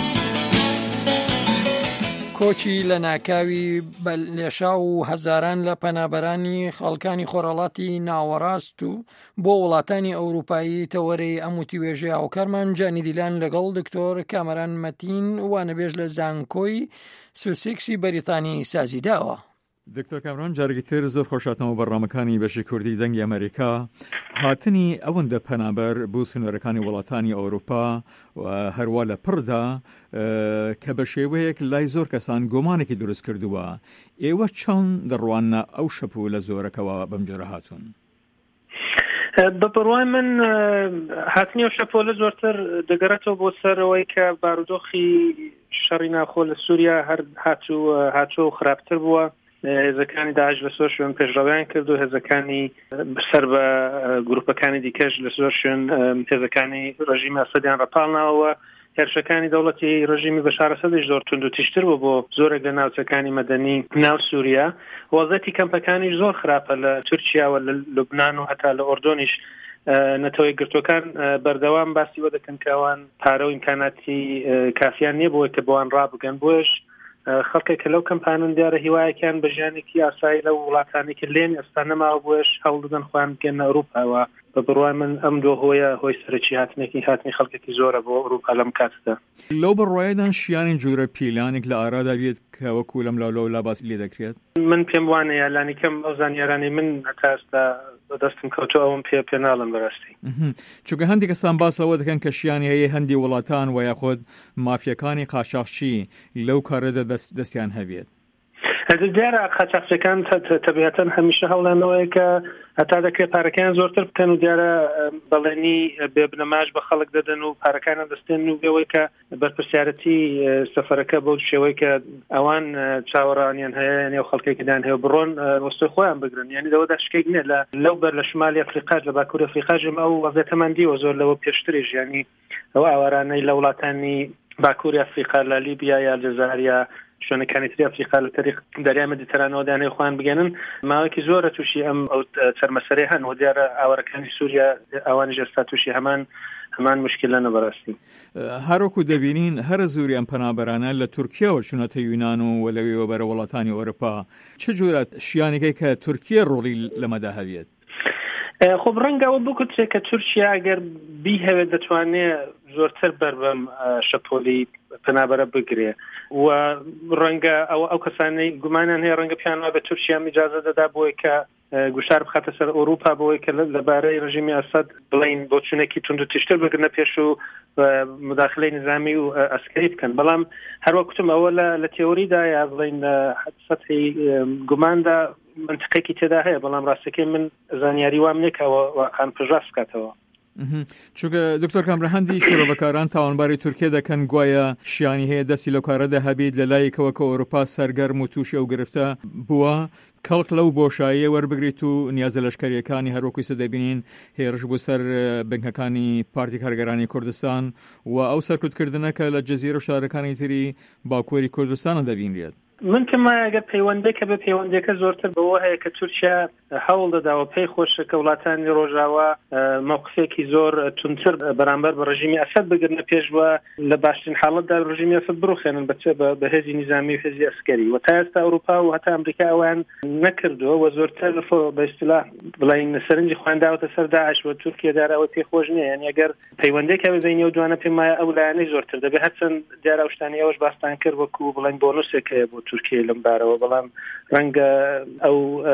کۆچی لە ناکاوی بەلێشا و هەزاران لە پەنابەرانی خەڵکانی خۆرەڵاتی ناوەڕاست و بۆ وڵاتانی ئەوروپایی تەوەرەی ئەموتی وێژەی هاوکارمان جانی دیلان لەگەڵ دکتۆر کامەران مەتین وانەبێژ لە زانکۆی سوسێکسی بەریتانی سازیداوە. دکتۆر کامران جارێکی تر زۆر خۆشاتەوە بەڕامەکانی بەشی کوردی دەنگی ئەمریکا هاتنی ئەوەندە پەنابەر بۆ سنوورەکانی وڵاتانی ئەوروپا و هەروە لە پڕدا کە بە شێوەیەک لای زۆر کەسان گۆمانێکی دروست کردووە ئێوە چۆن دەڕوانە ئەو شەپوو لە زۆرەکەوە بەم جۆرە هاتوون؟ بەڕوای من هاتنی ئەو شەپۆ لە زۆرتر دەگەڕێتەوە بۆ سەرەوەی کە بارودۆخی شەڕی ناخۆ لە سووریا هەر هاتوو هاتووە و خراپتر بووە. هێزەکانی داعش لە زۆر شوێن پێشڕەویان کرد و هێزەکانی بەسەر بە گروپەکانی دیکەش لە زۆر شوێن هێزەکانی ڕژیمی ئەسەدیان ڕەپاڵناوە. هێرشەکانی دەوڵەتی ڕژیمی بەشار ئەسەدیش زۆر تونند و تیشتر بوو بۆ زۆرێک لە ناوچەکانی مەدەنی ناو سووریا. وەزەتی کەمپەکانیش زۆر خراپە لە تورکیا و لە لوبنان و هەتا لە ئۆردۆنیش. نەتەوەی گرتوەکان بەردەوام باسی وە دەکەن کە ئەوان پارە و ئیمکاناتی کافیان نییە بۆی کە بۆوان ڕابگەن بۆش خەڵکێک کە لەو کەمپانن دیارە هیوایەکیان بە ژیانێکی ئاسایی لەو وڵاتانی کە لێن ئێستا نەماوە بۆش هەوڵ دەدەن خۆیان بگەنە ئەوروپاوە. بە بڕوای من ئەم دۆ هۆیە هۆی سەرەکی هاتنێکی هاتنی خەڵکێکی زۆرە بۆ ئەوروپا لەم کاتدا. لەو بڕوایەدان شیانی جوورە پیلانێک لە ئارادا بێت کە وەکو لەم لاولەوە لا باسی لێ دەکرێت؟ من پێم وانە یالانی کەم ئەو زانیارانی من هەتا ئێستا دەستم کەوتو ئەوم پێ پێ ناڵم بەڕاستی. چونکە هەندێک کەسان باس لەوە دەکەن کە شیانی هەیە هەندی وڵاتان و یاخۆت مافیەکانی قاچاقچی لەو کارەدا دەستیان هەبێت. دیارە قاچاقچەکان تەبیەتەن هەمیشە هەوڵانەوەی کە هەتا دەکرێت پارەکان زۆرتر بکەن و دیارە بەڵێنی بێبنەماش بە خەڵک دەدەن و پارەکانە دەستێن و بێەوەی کە بەرپرسیارەتی سەفەرەکە بەو شێوەی کە ئەوان چاوەڕانیان هەیە نێو خەڵکێکدان هەیە بڕۆن وەستۆی خۆیان بگرن یعنی دەوەدا شتێک نییە لە لەو بەر لە شمالی ئەفریقاش لە باکوور ئەفریقاژم ئەو وەزێتەمان دیوە زۆر لەوە پێشتریش ینی ئەو ئاوارانەی لە وڵاتانی باکووری ئەفریقا لە لیبیا یا جەزائیر شوێنەکانی تری ئەفریقا لە تەریق دەریای مدیتەرانەوە دانەی خۆیان بگەنن ماوەیەکی زۆرە تووشی ئەم ئەو چەرمەسەرەی هەن و دیارە ئاوارەکانی سووریا ئەوانی ژێستا تووشی هەمان هەمان مشکلە نەبەڕاستی هەروەکو دەبینین هەر زوری ئەم پەنابەرانە لە تورکیاوە چونەتە یونان و وەلەوێەوە بەرە وڵاتانی ئەوروپا چ جورە شیانێکی کە تورکیە ڕۆڵی لەمەدا هەوێت خب ڕەنگەوە بکوتێ کە تورکیا ئەگەر بیهەوێت دەتوانێت زۆرتر بەر بەم شەپۆلی پەنابەرە بگرێ و ڕەنگە ئەو ئەو کەسانەی گومانیان هەیە ڕەنگە پیانەوە بە تورکیا ئیجازە دەدا بۆی کە گوشار بخاتە سەر ئەوروپا بۆی کە لەبارەی ڕژیمی ئەسەد بڵین بۆ چونێکی تونند و تیشتر بگرنە پێش و مداخلەی نظامی و ئەسکەری بکەن بەڵام هەروەکوتم ئەوە لە تێوریدا یا بڵین سەتحی گوماندا منطقێکی تێدا هەیە بەڵام ڕاستەکەی من زانیاری وام نێکەوە واقعان پژاس بکاتەوە چونکە دکتۆر کامرەهەندی شۆڕەوەکاران تاوانباری تورکیا دەکەن گوایە شیانی هەیە دەستی لەو کارەدا هەبێت لە لایەکەوە کە ئەوروپا سەرگەرم و تووشی ئەو گرفتە بووە کەڵک لەو بۆشاییە وەربگریت و نیازە لەشکریەکانی هەروەکوی سەدەبینین هێرش بوو سەر بنکەکانی پارتی کارگەرانی کوردستان و ئەو سەرکوتکردنەکە لە جەزیرە و شارەکانی تری باکووری کوردستانە دەبینرێت من کەما ئەگەر پەیوەندێکە بە پەیوەندەکە زۆرتر بەوە هەیە کە تورکیا هەوڵ دەداوە پێی خۆشە کە وڵاتانی ڕۆژاوا موقفێکی زۆر تونتر بەرامبەر بە ڕژیمی ئەسەد بگرنە پێشوە لە باشترین حاڵەتدا ڕژیمی ئەسەد بڕوخێنن بەچێ بە هێزی نظامی و هێزی ئەسکەری و تا ئێستا ئەوروپا و هەتا ئەمریکا ئەویان نەکردووە و زۆرتر بە ئیستیلاح بڵین سەرنجی خوانداوەتە سەر داعش و تورکیا داراوە پێی خۆش نییە یعنی ئەگەر پەیوەندێکە ببینی و دوانە پێم وایە ئەو لایەنەی زۆرتر دەبێت هەرچەند دیارە ئەو شتانی ئەوەش باستان کرد وەکو بڵین بۆنوسێک هەیە بۆ تورکیا لەم بارەوە بەڵام ڕەنگە ئەو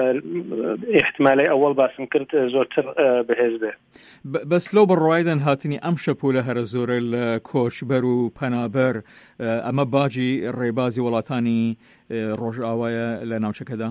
احتمالی ئەوەڵ باسم کرد زۆرتر بەهێز بێ بەس لەو بڕوایدەن هاتنی ئەم شەپۆلە هەرە زۆرە لە کۆچبەر و پەنابەر ئەمە باجی ڕێبازی وڵاتانی ڕۆژئاوایە لە ناوچەکەدا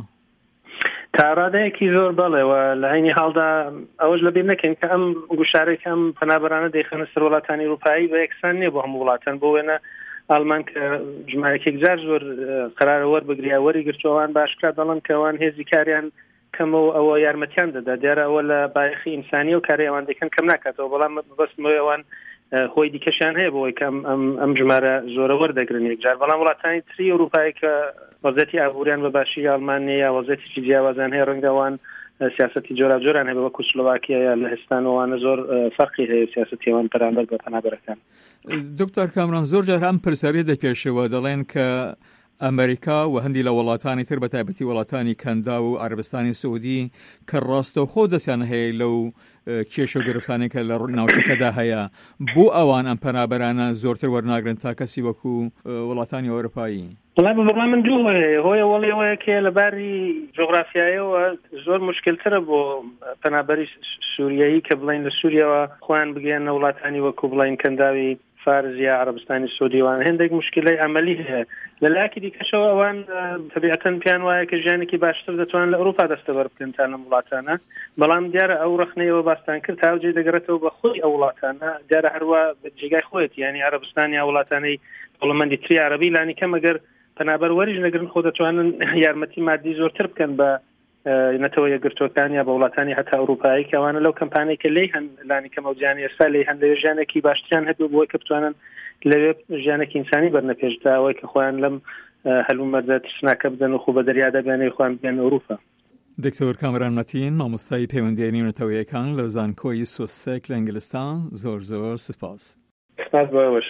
تا ڕادەیەکی زۆر بەڵێەوە لە هەینی حاڵدا ئەوەش لەبیر نەکەین کە ئەم گوشارێک ئەم پەنابەرانە دەیخەنە سەر وڵاتانی ئەوروپایی بە یەکسان نییە بۆ هەموو وڵاتان بۆ وێنە ئالمان کە ژمارەیەک جار زۆر قرارە وەربگریا وەری گرتووەوان باشکرا دەڵن کە ئەوان هێزی کاریان کەمەوە ئەوە یارمەتیان دەدا دیارە ئەوە لە بایەخی ئینسانی و کاری ئەوان دەکەن کەم ناکاتەوە بەڵام بەستمەوەی ئەوان هۆی دیکەشیان هەیە بۆی کەم ئەم ژمارە زۆرە وەردەگرن یەکجار بەڵام وڵاتانی تری ئەوروپایی کە وەزەتی ئابووریان بە باشی ئالمانیا یا وەزەتی جیاوازان هەیە ڕەنگەوان سیاستی جۆرا جۆران هەیە وەکو سلۆواکیا یا لە هێستانەوەوانە زۆر فەرقی هەیە سیاستی ئەوان بەرامبەر بە پەنابەرەکان دکتۆر کامران زۆر جار هەم پرسیاری دەپێشەوە دەڵێن کە ئەمریکا و هەندی لە وڵاتانی تر بە تایبەتی وڵاتانی کەندا و عەربستانی سعودی کە ڕاستەوخۆ دەستیان هەیە لەو کێشە و گرفتانێکە لە ناوچەکەدا هەیە بۆ ئەوان ئەم پەنابەرانە زۆرتر وەرناگرن تا کەسی وەکو وڵاتانی ئەوروپایی وڵای بەڵام من دوو هەیە هۆیە وەڵێەوەیە کە لەباری جۆغرافیایەوە زۆر مشکلترە بۆ پەنابەری سووریایی کە بڵین لە سووریەوە خۆیان بگەێنە وڵاتانی وەکو بڵین کەنداوی فارس یا عربستانی سعودیوان هەندێک مشکلەی ئەمەلی هەیە لە لایەکی دیکەشەوە ئەوان تەبیعەتەن پیان وایە کە ژیانێکی باشتر دەتوان لە ئەوروپا دەستەبەر بکەن تا لەم وڵاتانە بەڵام دیارە ئەو ڕخنەیەوە باستان کرد تا وجێ دەگەڕێتەوە بە خۆی ئەو وڵاتانە دیارە هەروە جێگای خۆیت یعنی عربستان یا وڵاتانەی دەوڵەمەندی تری عربی لانی کەم ئەگەر پەنابەر وەریش نەگرن خۆ دەتوانن یارمەتی مادی زۆرتر بکەن بە نەتەوە یەکگرتوەکان یا بە وڵاتانی هەتا ئەوروپایی کەوانە لەو کەمپانێکە لی هەن لانی کەم ئەو جیانی ئێستا لی هەن لەوێ ژیانێکی باشتریان هەبوو بۆی کە بتوانن لەوێ ژیانێکی ئینسانی بەرنەپێشدا ئەوەی کە خۆیان لەم هەلوو مەرجە ترسناکە بدەن و خۆ بە دەریادا بێنەی خۆیان بێن ئەوروپا. دکتۆر کامران مەتین مامۆستای پەیوەندیاری نەتەوەیەکان لە زانکۆی سوسێک لە ئینگلستان زۆر زۆر سپاس. سپاس بۆەوەش.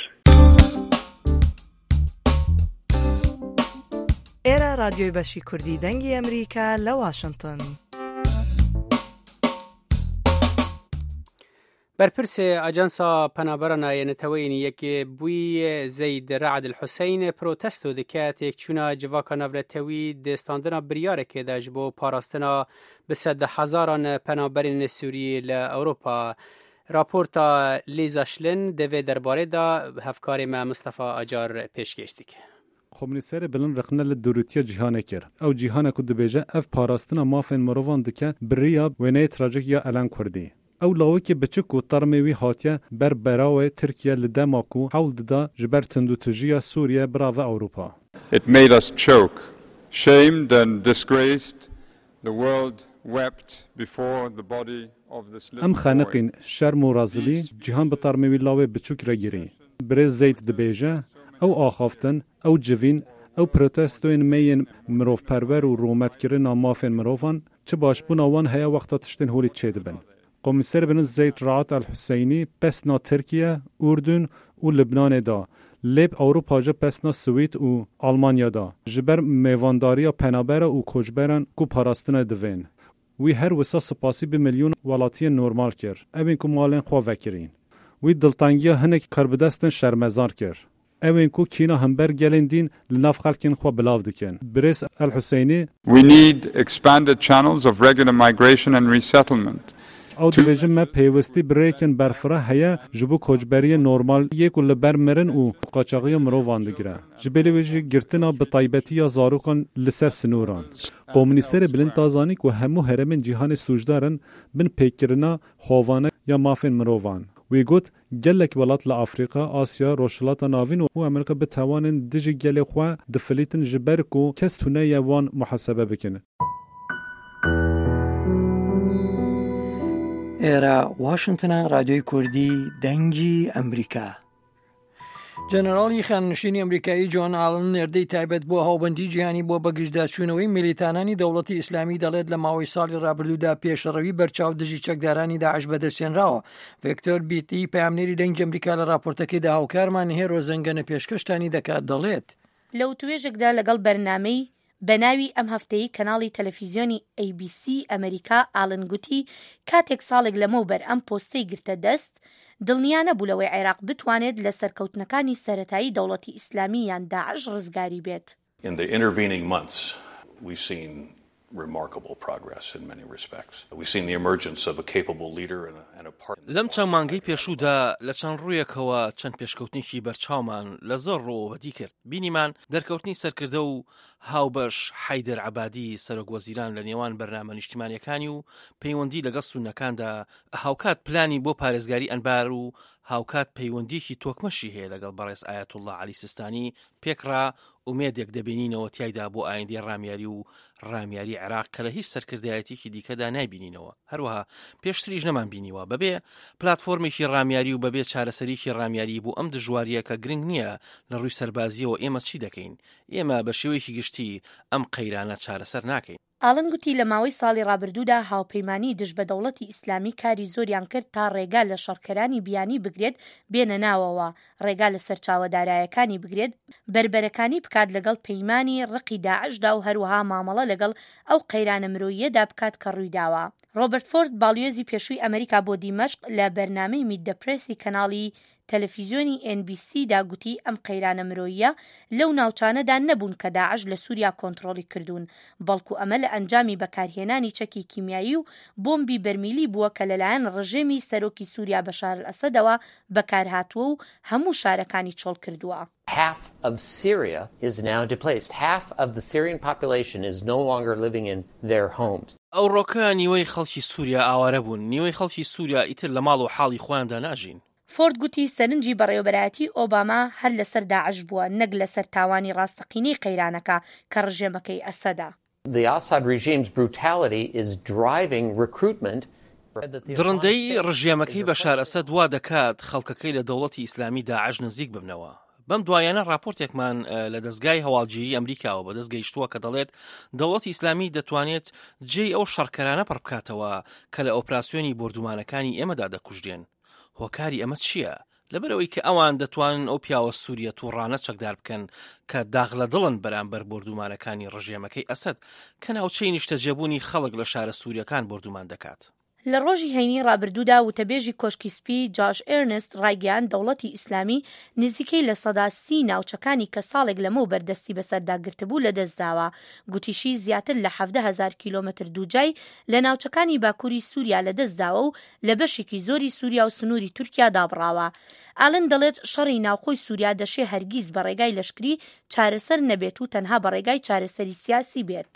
ئێرە رادیۆی بەشی کوردی دەنگی ئەمریکا لە واشنگتن. بەرپرسێ ئاجانسا پەنابەرە نایەنەتەوەی یەکێ بووی زەید ڕەعد الحوسەین پرۆتەست و دکات یەکچوونە جڤاکە ناڤرەتەوی دێستاندنا بریارێکێدا ji بۆ پاراستنا bi sed hezaran penaberên Sûriyê li Ewropa. Raporta Lêza Şilin divê derbarê da hevkarê me Mustafa Acar pêşkêş dike. خۆمنیسەرە بلن رقنە لە دوورتیە جیهانە کرد ئەو جیهانە کو دبێژە ئەف پاراستنە مافên مرۆڤان dike biriya wêneyê trajik ya Elen Kurdî ew lawekî biçik û termê wî hatiye ber berawê Tirkiye li dema ku hewl dida ji ber tundûtujiya Sûriye birave Ewropa. It made us choke, shamed and disgraced. The world wept before the body of this little em boy. xeniqîn şerm û razilî cîhan bi termê wî lawê biçûk re girî. Birêz Zeyd dibêje ew axaftin, ew civîn, ew protestoyên mêyên mirovperwer û rûmetkirina mafên mirovan çi başbûna wan heye wexta tiştên holî çêdibin. Komîser bin Zeyd Raat el-Hüseynî pesna Tirkiye, Urdun û Libnanê da. Lêb Ewropa ji pesna Swîd û Almanya da. Ji ber mêvandariya penabera û koçberan ku parastinê divên. Wî her wisa spasî bi milyûn welatiyên normal kir. Evên ku malên xwe vekirîn. Wî diltangiya hinek karbidestin şermezar kir. Evên ku kîna hember gelên dîn li nav xelkên xwe bilav dikin. Birêz el-Hüseynî We need expanded channels of regular migration and resettlement. Ew dibêjin me pêwistî birêkên berfira heye ji bo koçberiyê normaliyê ku li ber mirin û qaçaxiya mirovan digire. Ji belê wê jî girtina bi taybetiya zarokan li ser sinûran. Komûnîserê bilind dazanî ku hemû heremên cîhanê sûcdarin bin pêkirina havane ya mafên mirovan. Wî got gelek welat li Afrika, Asya, Rojhilata Navîn û Amerîka bi tewanên dijî gelê xwe difilîtin ji ber ku kes tuneye wan muhesebe bikin. ئێرە واشنگتنە رادیۆی کوردی دەنگی ئەمریکا. جەنەراڵی خاننشینی ئەمریکایی جۆن ئالن نێردەی تایبەت بۆ هاوبەندی جیهانی بۆ بەگژداچوونەوەی میلیتانانی دەوڵەتی ئیسلامی دەڵێت لە ماوەی ساڵی ڕابردوودا پێشەڕەوی بەرچاو دژی چەکدارانی داعش بەدەستێنراوە. ڤێکتۆر بیتی پامنێری دەنگی ئەمریکا لە راپۆرتەکەیدا هاوکارمان هێرۆ زەنگەنە پێشکەشتانی دەکات دەڵێت لەو توێژێکدا لەگەڵ بەرنامەی بەناوی ئەم هەفتەی کەناڵی تەلەڤیزیۆنی ئەی بی سی ئەمریکا ئالن گوتی کاتێک ساڵێک لەمەوبەر ئەم پۆستەی گرتە دەست دڵنیا نەبوو لەوەی عێراق بتوانێت لە سەرکەوتنەکانی سەرەتایی دەوڵەتی ئیسلامی یان داعش ڕزگاری بێت. In the intervening months, we've seen remarkable progress in many respects. We've seen the emergence of a capable leader and a, and a partner. لەم چەند مانگەی پێشوودا لە چەند ڕوویەکەوە چەند پێشکەوتنیشی بەرچاومان لە زۆر ڕۆوەبەتی کرد. بینیمان دەرکەوتنی سەرکردە و هاوبەش حەیدەر عەبادی سەرۆک وەزیران لە نێوان بەرنامە نیشتیمانیەکانی و پەیوەندی لەگەڵ سونەکاندا هاوکات پلانی بۆ پارێزگاری ئەنبار و هاوکات پەیوەندیکی تۆکمەشی هەیە لەگەڵ بەڕێز ئایەتوڵڵا عەلی سیستانی پێکڕا ئومێدێک دەبینینەوە تیایدا بۆ ئایندەی ڕامیاری و ڕامیاری عێراق کە لە هیچ سەرکردایەتێکی دیکەدا نایبینینەوە. هەروەها پێشتریش نەمان بینیوە بەبێ پلاتفۆرمێکی ڕامیاری و بەبێ چارەسەریکی ڕامیاری بوو ئەم دژواریە کە گرنگ نییە لە ڕووی سەربازیەوە ئێمە چی دەکەین؟ ئێمە بە شێوەیەکی گشتی ئەم قەیرانە چارەسەر ناکەین. ئالن گوتی لە ماوەی ساڵی ڕابردوودا هاوپەیمانی دژ بە دەوڵەتی ئیسلامی کاری زۆریان کرد تا ڕێگا لە شەڕکەرانی بیانی بگرێت بێنە ناوەوە، ڕێگا لە سەرچاوەدارایەکانی بگرێت، بربەرەکانی بکات لەگەڵ پەیمانی ڕقی داعشدا و هەروەها مامەڵە لەگەڵ ئەو قەیرانە مرۆییەدا بکات کە ڕوویداوە. ڕۆبرت فۆرد باڵیۆزی پێشووی ئەمریکا بۆ دیمەشق لە بەرنامەی میت دە پرێسی کەناڵی تەلەڤیزیۆنی ئێن بی سی دا گوتی ئەم قەیرانە مرۆییە لەو ناوچانەدا نەبوون کە داعش لە سووریا کۆنتڕۆڵی کردوون، بەڵکو ئەمە لە ئەنجامی بەکارهێنانی چەکی کیمیایی و بۆمبی بەرمیلی بووە کە لەلایەن ڕژێمی سەرۆکی سووریا بەشار ئەسەدەوە بەکارهاتووە و هەموو شارەکانی چۆڵ کردووە. Half of Syria is now displaced. Half of the Syrian population is no longer living in their homes. ئەو ڕۆکە نیوەی خەڵکی سووریا ئاوارە بوون، نیوەی خەڵکی سووریا ئیتر لە ماڵ و حاڵی خۆیاندا ناژین. فۆرد گوتی سەرنجی بەڕێوەبەرایەتی ئۆباما هەر لەسەر داعش بووە، نەک لەسەر تاوانی ڕاستەقینەی قەیرانەکە کە ڕژێمەکەی ئەسەدا. The Assad regime's brutality is driving recruitment. درندەی ڕژێمەکەی بەشار ئەسەد وا دەکات خەڵکەکەی لە دەوڵەتی ئیسلامی داعش نزیک ببنەوە. بەم دوایانە راپۆرتێکمان لە دەستگای هەواڵگیری ئەمریکاوە بە دەست گەیشتووە کە دەڵێت دەوڵەتی ئیسلامی دەتوانێت جێی ئەو شەڕکەرانە پڕ بکاتەوە کە لە ئۆپراسیۆنی بردومانەکانی ئێمەدا دەکوژدێن. هۆکاری ئەمە چییە؟ لەبەرەوەی کە ئەوان دەتوانن ئەو پیاوە سووریە تووڕانە چەکدار بکەن کە داغ لە دڵن بەرامبەر بردومانەکانی ڕژێمەکەی ئەسەد کە ناوچەی نیشتەجێبوونی خەڵک لە شارە سووریەکان بردومان دەکات. لە ڕۆژی هەینی ڕابردوودا وتەبێژی کۆشکی سپی جاش ئێرنست ڕایگەیان دەوڵەتی ئیسلامی نزیکەی لە سەدا سی ناوچەکانی کە ساڵێک لەمەوبەر بەردەستی بەسەرداگرتبوو لە دەستداوە. گوتیشی زیاتر لە حەڤدە هەزار کیلۆمەتر دووجای لە ناوچەکانی باکووری سووریا لە دەستداوە و لە بەشێکی زۆری سووریا و سنووری تورکیا دابڕاوە. ئالن دەڵێت شەڕی ناوخۆی سووریا دەشێ هەرگیز بە ڕێگای لەشکری چارەسەر نەبێت و تەنها بە ڕێگای چارەسەری سیاسی بێت.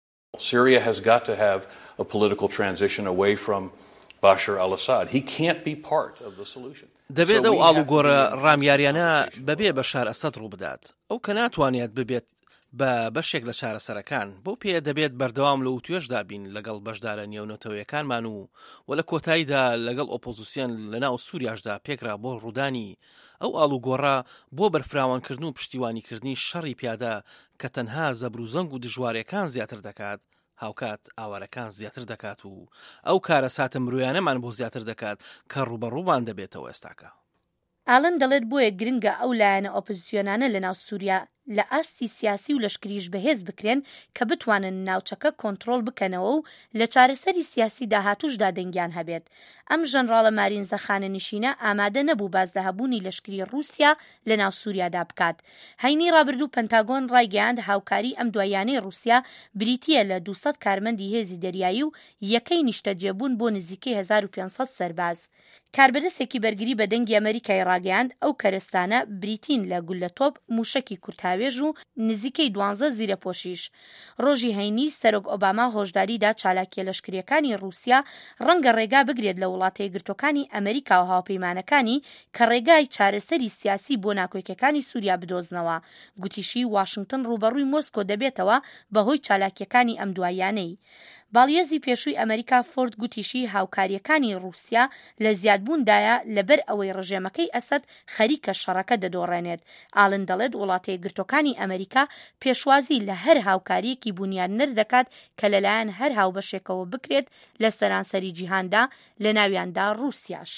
Syria has got to have a political transition away from Bashar al-Assad. He can't be part of the solution. دەبێت ئەو ئاڵوگۆڕە ڕامیاریانە بەبێ بەشار ئەسەد ڕوو بدات. ئەو کە ناتوانێت ببێت بە بەشێک لە چارەسەرەکان بۆ پێ دەبێت بەردەوام لە وتوێشدا بین لەگەڵ بەشدارە نێونەتەوەیەکانمان و و لە کۆتاییدا لەگەڵ ئۆپۆزیسیۆن لەناو سووریاشدا پێکرا بۆ ڕوودانی ئەو ئاڵوگۆڕە بۆ بەرفراوانکردن و پشتیوانیکردنی شەڕی پیادە کە تەنها زەبر و زەنگ و دژوارەکان زیاتر دەکات، هاوکات ئاوارەکان زیاتر دەکات و ئەو کارە ساتە مرۆیانەمان بۆ زیاتر دەکات کە ڕوبەڕوومان دەبێتەوە ئێستاکە. ئالن دەڵێت بۆیە گرنگە ئەو لایەنە ئۆپۆزیسیۆنانە لە ناو سووریا لە ئاستی سیاسی و لەشکریش بەهێز بکرێن کە بتوانن ناوچەکە کۆنتڕۆڵ بکەنەوە و لە چارەسەری سیاسی داهاتوشدا دەنگیان هەبێت. ئەم ژەنڕاڵە مارینزە خانەنشینە ئامادە نەبوو بازدەهەبوونی لەشکری رووسیا لە ناو سووریادا بکات. هەینی ڕابردوو پەنتاگۆن ڕایگەیاند هاوکاری ئەم دوایانەی رووسیا بریتیە لە دووسەد کارمەندی هێزی دەریایی و یەکەی نیشتەجێبوون بۆ نزیکەی هەزار و پێنجسەد سەرباز. کاربەدەستێکی بەرگری بە دەنگی ئەمریکای ڕاگەیاند ئەو کەرستانە بریتین لە گولە تۆپ موشکی کورتاوێژ و نزیکەی دوانزە زیرە پۆشیش. ڕۆژی هەینی سەرۆک ئۆباما هۆشداریدا چالاکیە لەشکریەکانی رووسیا ڕەنگە ڕێگا بگرێت لە وڵاتە یەکگرتوەکانی ئەمریکا و هاوپەیمانەکانی کە ڕێگای چارەسەری سیاسی بۆ ناکۆیەکەکانی سووریا بدۆزنەوە. گوتیشی واشنگتن ڕوبەڕووی مۆسکۆ دەبێتەوە بەهۆی چالاکیەکانی ئەم دوایانەی. باڵیێزی پێشووی ئەمریکا فۆرد گوتیشی هاوکاریەکانی رووسیا لە زیادبووندایە لەبەر ئەوەی ڕژێمەکەی ئەسەد خەریکە شەڕەکە دەدۆڕێنێت. ئالن دەڵێت وڵاتە یەکگرتوەکانی ئەمریکا پێشوازی لە هەر هاوکاریەکی بنیادنەر دەکات کە لەلایەن هەر هاوبەشێکەوە بکرێت لە سەرانسەری جیهاندا لە ناویاندا رووسیاش.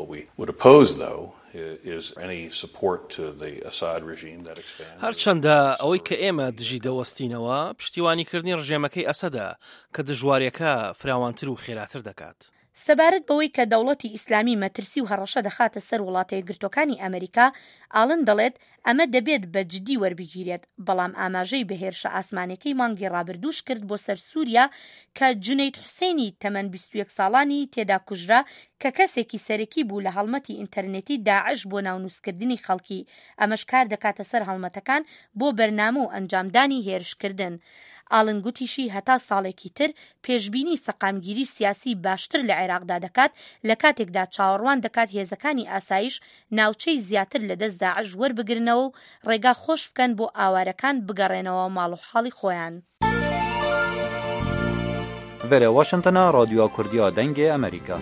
هەرچەندە ئەوەی کە ئێمە دژی دەوەستینەوە پشتیوانیکردنی ڕژێمەکەی ئەسەدە کە دژوارەکە فراوانتر و خێراتر دەکات. سەبارەت بەوەی کە دەوڵەتی ئیسلامی مەترسی و هەڕەشە دەخاتە سەر وڵاتە یەکگرتوەکانی ئەمریکا، ئالن دەڵێت ئەمە دەبێت بە جدی وەربگیرێت، بەڵام ئاماژەی بەهێرشە ئاسمانەکەی مانگی ڕابردووش کرد بۆ سەر سووریا کە جونەید حوسێنی تەمەن بیست و یەک ساڵانی تێدا کوژرا کە کەسێکی سەرەکی بوو لە هەڵمەتی ئینتەرنێتی داعش بۆ ناونووسکردنی خەڵکی. ئەمەش کار دەکاتە سەر هەڵمەتەکان بۆ بەرنامە و ئەنجامدانی هێرشکردن. ئالن گوتیشی هەتا ساڵێکی تر پێشبینی سەقامگیری سیاسی باشتر لە عێراقدا دەکات لە کاتێکدا چاوەڕوان دەکات هێزەکانی ئاسایش ناوچەی زیاتر لە دەست داعش وەربگرنەوە و ڕێگا خۆش بکەن بۆ ئاوارەکان بگەڕێنەوە ماڵ و حاڵی خۆیان. ڤێرە واشنگتنە رادیۆ کوردیا دەنگی ئەمریکا.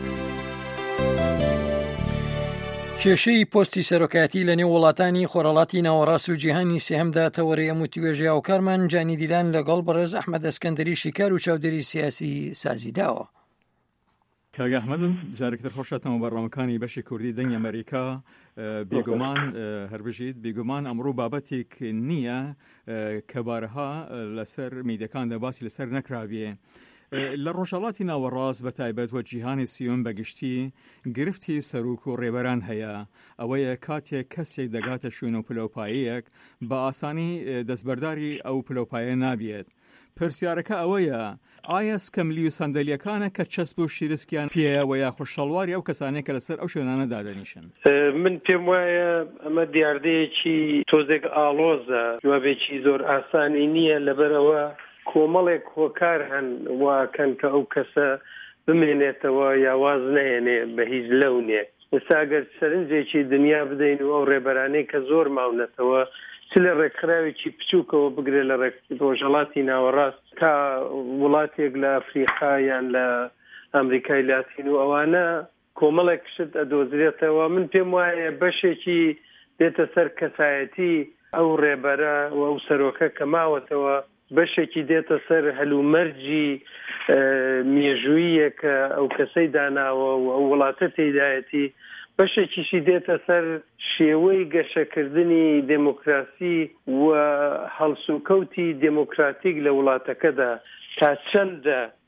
کێشەی پۆستی سەرۆکایەتی لە نێو وڵاتانی خۆرەڵاتی ناوەڕاست و جیهانی سێهەمدا تەوەڕێ ئەم و توێژی هاوکارمان جانی دیلان لەگەڵ بەڕێز ئەحمەد ئەسکەندەری شیکار و چاودێری سیاسی سازیداوە. کاگە ئەحمەدن جارێکتر خۆشەتەوە بەڕامەکانی بەشی کوردی دەنگی ئەمریکا. بێگومان هەربژیت بێگومان ئەمڕۆ بابەتێک نییە کە بارەها لەسەر میدەکاندا باسی لەسەر نەکراوێ. لە ڕۆژهەڵاتی ناوەڕاست بە تایبەت وە جیهانی سیۆم بەگشتی گرفتی سەرۆک و ڕێبەران هەیە. ئەوەیە کاتێک کەسێک دەگاتە شوێنە و پلەپایەک بە ئاسانی دەستبەرداری ئەو پلەپایە نابێت. پرسیارەکە ئەوەیە ئایا سکەملی و سەندەلیەکانە کە چەسب و شیرسکیان پێیەوە یا خوشەڵواری ئەو کەسانێک کە لەسەر ئەو شوێنانە دادەنیشن؟ من پێم وایە ئەمە دیاردەیەکی تۆزێک ئاڵۆزە، جوابێکی زۆر ئاسانی نییە لەبەرەوە کۆمەڵێک هۆکار هەن واکەن کە ئەو کەسە بمێنێتەوە یاواز نەیەنێ بە هیچ لەونێ. ئێستا ئەگەر سەرنجێکی دنیا بدەین و ئەو ڕێبەرانەی کە زۆر ماونەتەوە چ لە ڕێکخراوێکی بچووکەوە بگرێت لە ڕۆژهەڵاتی ناوەڕاست تا وڵاتێک لە ئەفریقا یان لە ئەمریکای لاتین و ئەوانە کۆمەڵێک شت ئەدۆزرێتەوە. من پێم وایە بەشێکی دێتە سەر کەسایەتی ئەو ڕێبەرە و ئەو سەرۆکە کە ماوەتەوە، بەشێکی دێتە سەر هەلومەرجی مێژوویە کە ئەو کەسەی داناوە و ئەو وڵاتە تێدایەتی، بەشێکیشی دێتە سەر شێوەی گەشەکردنی دموکراسی و هەڵسوکەوتی دموکراتیک لە وڵاتەکەدا تا چەندە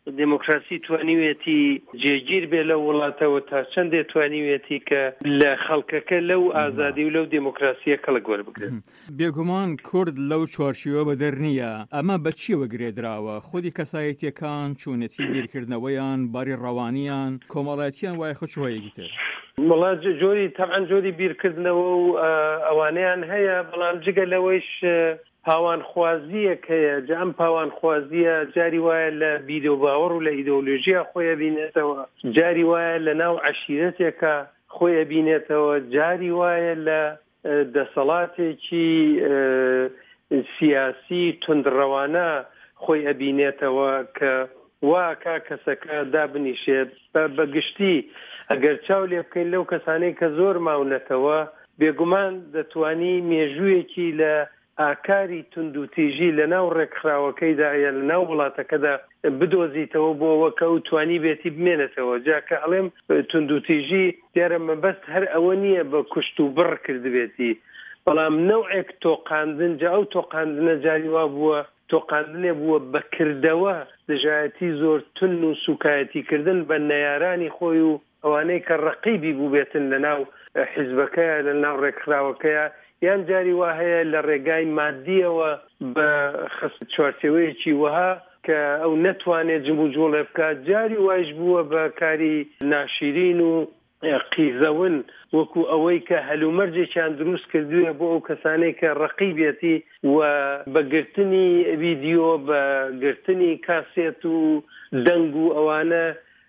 دموکراسی توانیوێتی جێگیر بێ لە وڵاتەوە تا چەندێ توانیوێتی کە لە خەڵکەکە لەو ئازادی و لەو دموکراسیە کەڵک وەربگرن. بێگومان کورد لەو چوارچووە بەدەر نییە. ئەمە بەچیەوە گرێدراوە؟ خودی کەسایەتیەکان، چوونەتی بیرکردنەوەیان، باری ڕەوانیان، کۆمەڵایەتیان وایە خۆچوهەیەکی تر؟ وڵات جۆری تەعەن جۆری بیرکردنەوە و ئەوانەیان هەیە، بەڵام جگە لەوەیش پاوانخوازیەک هەیە. جا ئەم پاوانخوازیە جاری وایە لە بیرۆ باوەڕ و لە ئیدۆلۆژیا خۆیە بینێتەوە، جاری وایە لە ناو عەشیرەتێکە خۆیە بینێتەوە، جاری وایە لە دەسەڵاتێکی سیاسی تندڕەوانە خۆی ئەبینێتەوە کە واکە کەسەکە دابنیشێت. بەگشتی ئەگەر چاو لێ بکەین لەو کەسانەی کە زۆر ماونەتەوە، بێگومان دەتوانی مێژوویەکی لە ئاکاری تند و تیژی لە ناو ڕێکخراوەکەیدایە لە ناو وڵاتەکەدا بدۆزیتەوە بۆەوە کە ئەو توانی بێتی بمێنێتەوە. جاکە ئەڵێم تند و تیژی دیارە مەبەست هەر ئەوە نییە بە کوشت و بڕ کردبێتی، بەڵام نەوعێک تۆقاندن. جا ئەو تۆقاندنە جاری وا بووە تۆقاندنێ بووە بەکردەوە دژایەتی زۆر تون و سوکایەتیکردن بە نەیارانی خۆی و ئەوانەی کە ڕەقیبی بوو بێتن لە ناو حیزبەکەیە لە ناو ڕێکخراوەکەیە، یان جاری وا هەیە لە ڕێگای مادیەوە بە خست چوارچێوەیەکی وەها کە ئەو نەتوانێت جم و جۆڵێ بکات. جاری وایش بووە بە کاری ناشرین و قیزەون وەکو ئەوەی کە هەلومەرجێکیان دروست کردووە بۆ ئەو کەسانەی کە ڕەقیبێتی و بەگرتنی ڤیدیۆ، بەگرتنی کاسێت و دەنگ و ئەوانە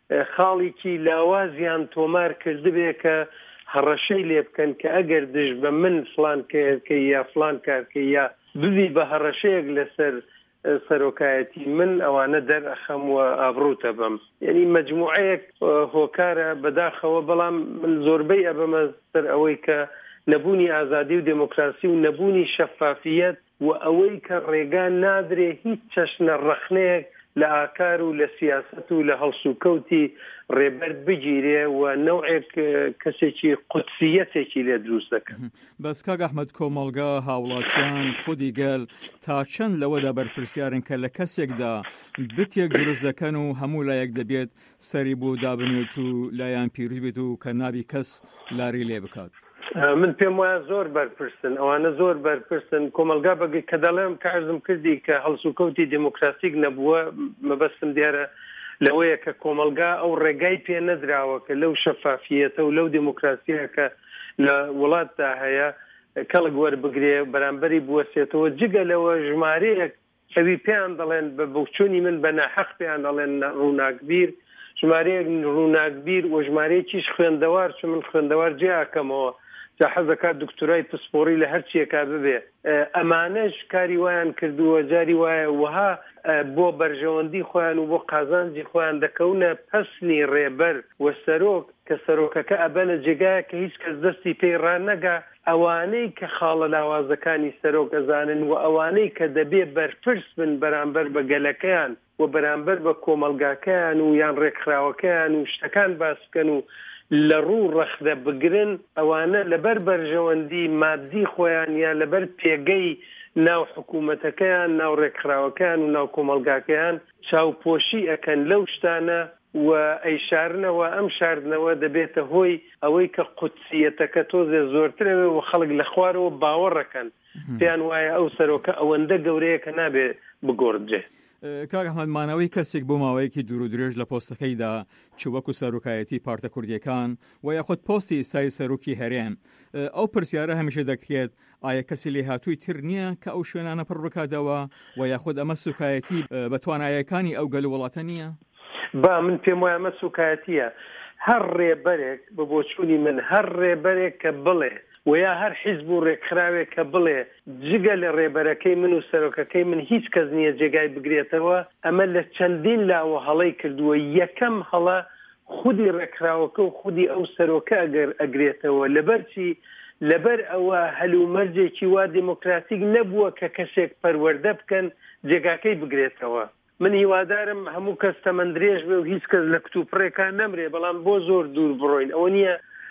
خاڵێکی لاوازیان تۆمار کردبێ کە هەڕەشەی لێ بکەن کە ئەگەر دژ بە من فلان کارکەی یا فلان کارکەی یا ببی بە هەڕەشەیەک لەسەر سەرۆکایەتی من ئەوانە دەرئەخەم و ئابڕوتە بم. یعنی مەجموعەیەک هۆکارە بەداخەوە، بەڵام من زۆربەی ئەبەمە سەر ئەوەی کە نەبوونی ئازادی و دموکراسی و نەبوونی شەفافیەت و ئەوەی کە ڕێگا نادرێ هیچ چەشنە ڕەخنەیەک لە ئاکار و لە سیاست و لە هەڵس و کەوتی ڕێبەر بگیرێ و نەوعێک کەسێکی قودسیەتێکی لێ دروست دەکەن. بەس کاک ئەحمەد، کۆمەڵگا هاوڵاتیان خودی گەل تا چەند لەوەدا بەرپرسیارن کە لە کەسێکدا بتێک دروست دەکەن و هەموو لایەک دەبێت سەری بۆ دابنێت و لایان پیروز بێت و کە نابی کەس لاری لێ بکات؟ من پێم وایە زۆر بەرپرسن، ئەوانە زۆر بەرپرسن. کۆمەلگا بەگەی کە دەڵێم کە عەرزم کردی کە هەڵس و کەوتی دموکراسیک نەبووە، مەبەستم دیارە لەوەیە کە کۆمەلگا ئەو ڕێگای پێ نەدراوە کە لەو شەفافیەتە و لەو دموکراسیە کە لە وڵاتدا هەیە کەڵک وەربگرێ بەرامبەری بوەسێتەوە. جگە لەوە ژمارەیەک ئەوی پێیان دەڵێن بە بەوچوونی من بە ناحەق پێیان دەڵێن ڕووناکبیر، ژمارەیەک ڕووناکبیر و ژمارەیەکیش خوێندەوار، چون من خوێندەوار جێاکەمەوە جا حەزەکات دکتۆرای پسپۆڕی لە هەرچیەکە ببێ. ئەمانەش کاری وایان کردووە، جاری وایە وەها بۆ بەرژەوەندی خۆیان و بۆ قازانجی خۆیان دەکەونە پەسنی ڕێبەر و سەرۆک کە سەرۆکەکە ئەبەنە جێگایە کە هیچ کەس دەستی پێی ڕانەگا. ئەوانەی کە خاڵە لاوازەکانی سەرۆک ئەزانن و ئەوانەی کە دەبێ بەرپرس بن بەرامبەر بە گەلەکەیان و بەرامبەر بە کۆمەلگاکەیان و یان ڕێکخراوەکەیان و شتەکان باسکەن و لە ڕوو ڕەخدە بگرن، ئەوانە لەبەر بەرژەوەندی مادی خۆیان یا لەبەر پێگەی ناو حکوومەتەکەیان، ناو ڕێکخراوەکەیان و ناو کۆمەلگاکەیان چاوپۆشی ئەکەن لەو شتانە و ئەیشارنەوە. ئەم شاردنەوە دەبێتە هۆی ئەوەی کە قودسیەتەکە تۆزێ زۆرترەوە و خەڵک لە خوارەوە باوەڕەکەن، پێیان وایە ئەو سەرۆکە ئەوەندە گەورەیە کە نابێ بگۆڕجێ. کاک ئەحمەد، مانەوەی کەسێک بۆ ماوەیەکی دوور و درێژ لە پۆستەکەیدا چوەکو سەرۆکایەتی پارتە کوردیەکان و یاخود پۆستی سای سەرۆکی هەرێم، ئەو پرسیارە هەمیشە دەکرێت ئایا کەسی لێ هاتووی تر نییە کە ئەو شوێنانە پڕ بکاتەوە و یاخود ئەمە سوکایەتی بە توانایەکانی ئەو گەل وڵاتە نییە؟ با من پێم وایە ئەمە سوکایەتیە. هەر ڕێبەرێک بە بۆچوونی من، هەر ڕێبەرێک کە بڵێ ویا هەر حیزب و ڕێکخراوێک کە بڵێ جگە لە ڕێبەرەکەی من و سەرۆکەکەی من هیچ کەس نییە جێگای بگرێتەوە، ئەمە لە چەندین لاوە هەڵەی کردووە. یەکەم هەڵە خودی ڕێکخراوەکە و خودی ئەو سەرۆکە ئەگەر ئەگرێتەوە، لەبەرچی لەبەر ئەوە هەلومەرجێکی وا دموکراتیک نەبووە کە کەسێک پەروەردە بکەن جێگاکەی بگرێتەوە. من هیوادارم هەموو کەس تەمەندرێژ بێ و هیچ کەس لە کتوپڕێکان نەمرێ، بەڵام بۆ زۆر دوور بڕۆین. ئەوە نییە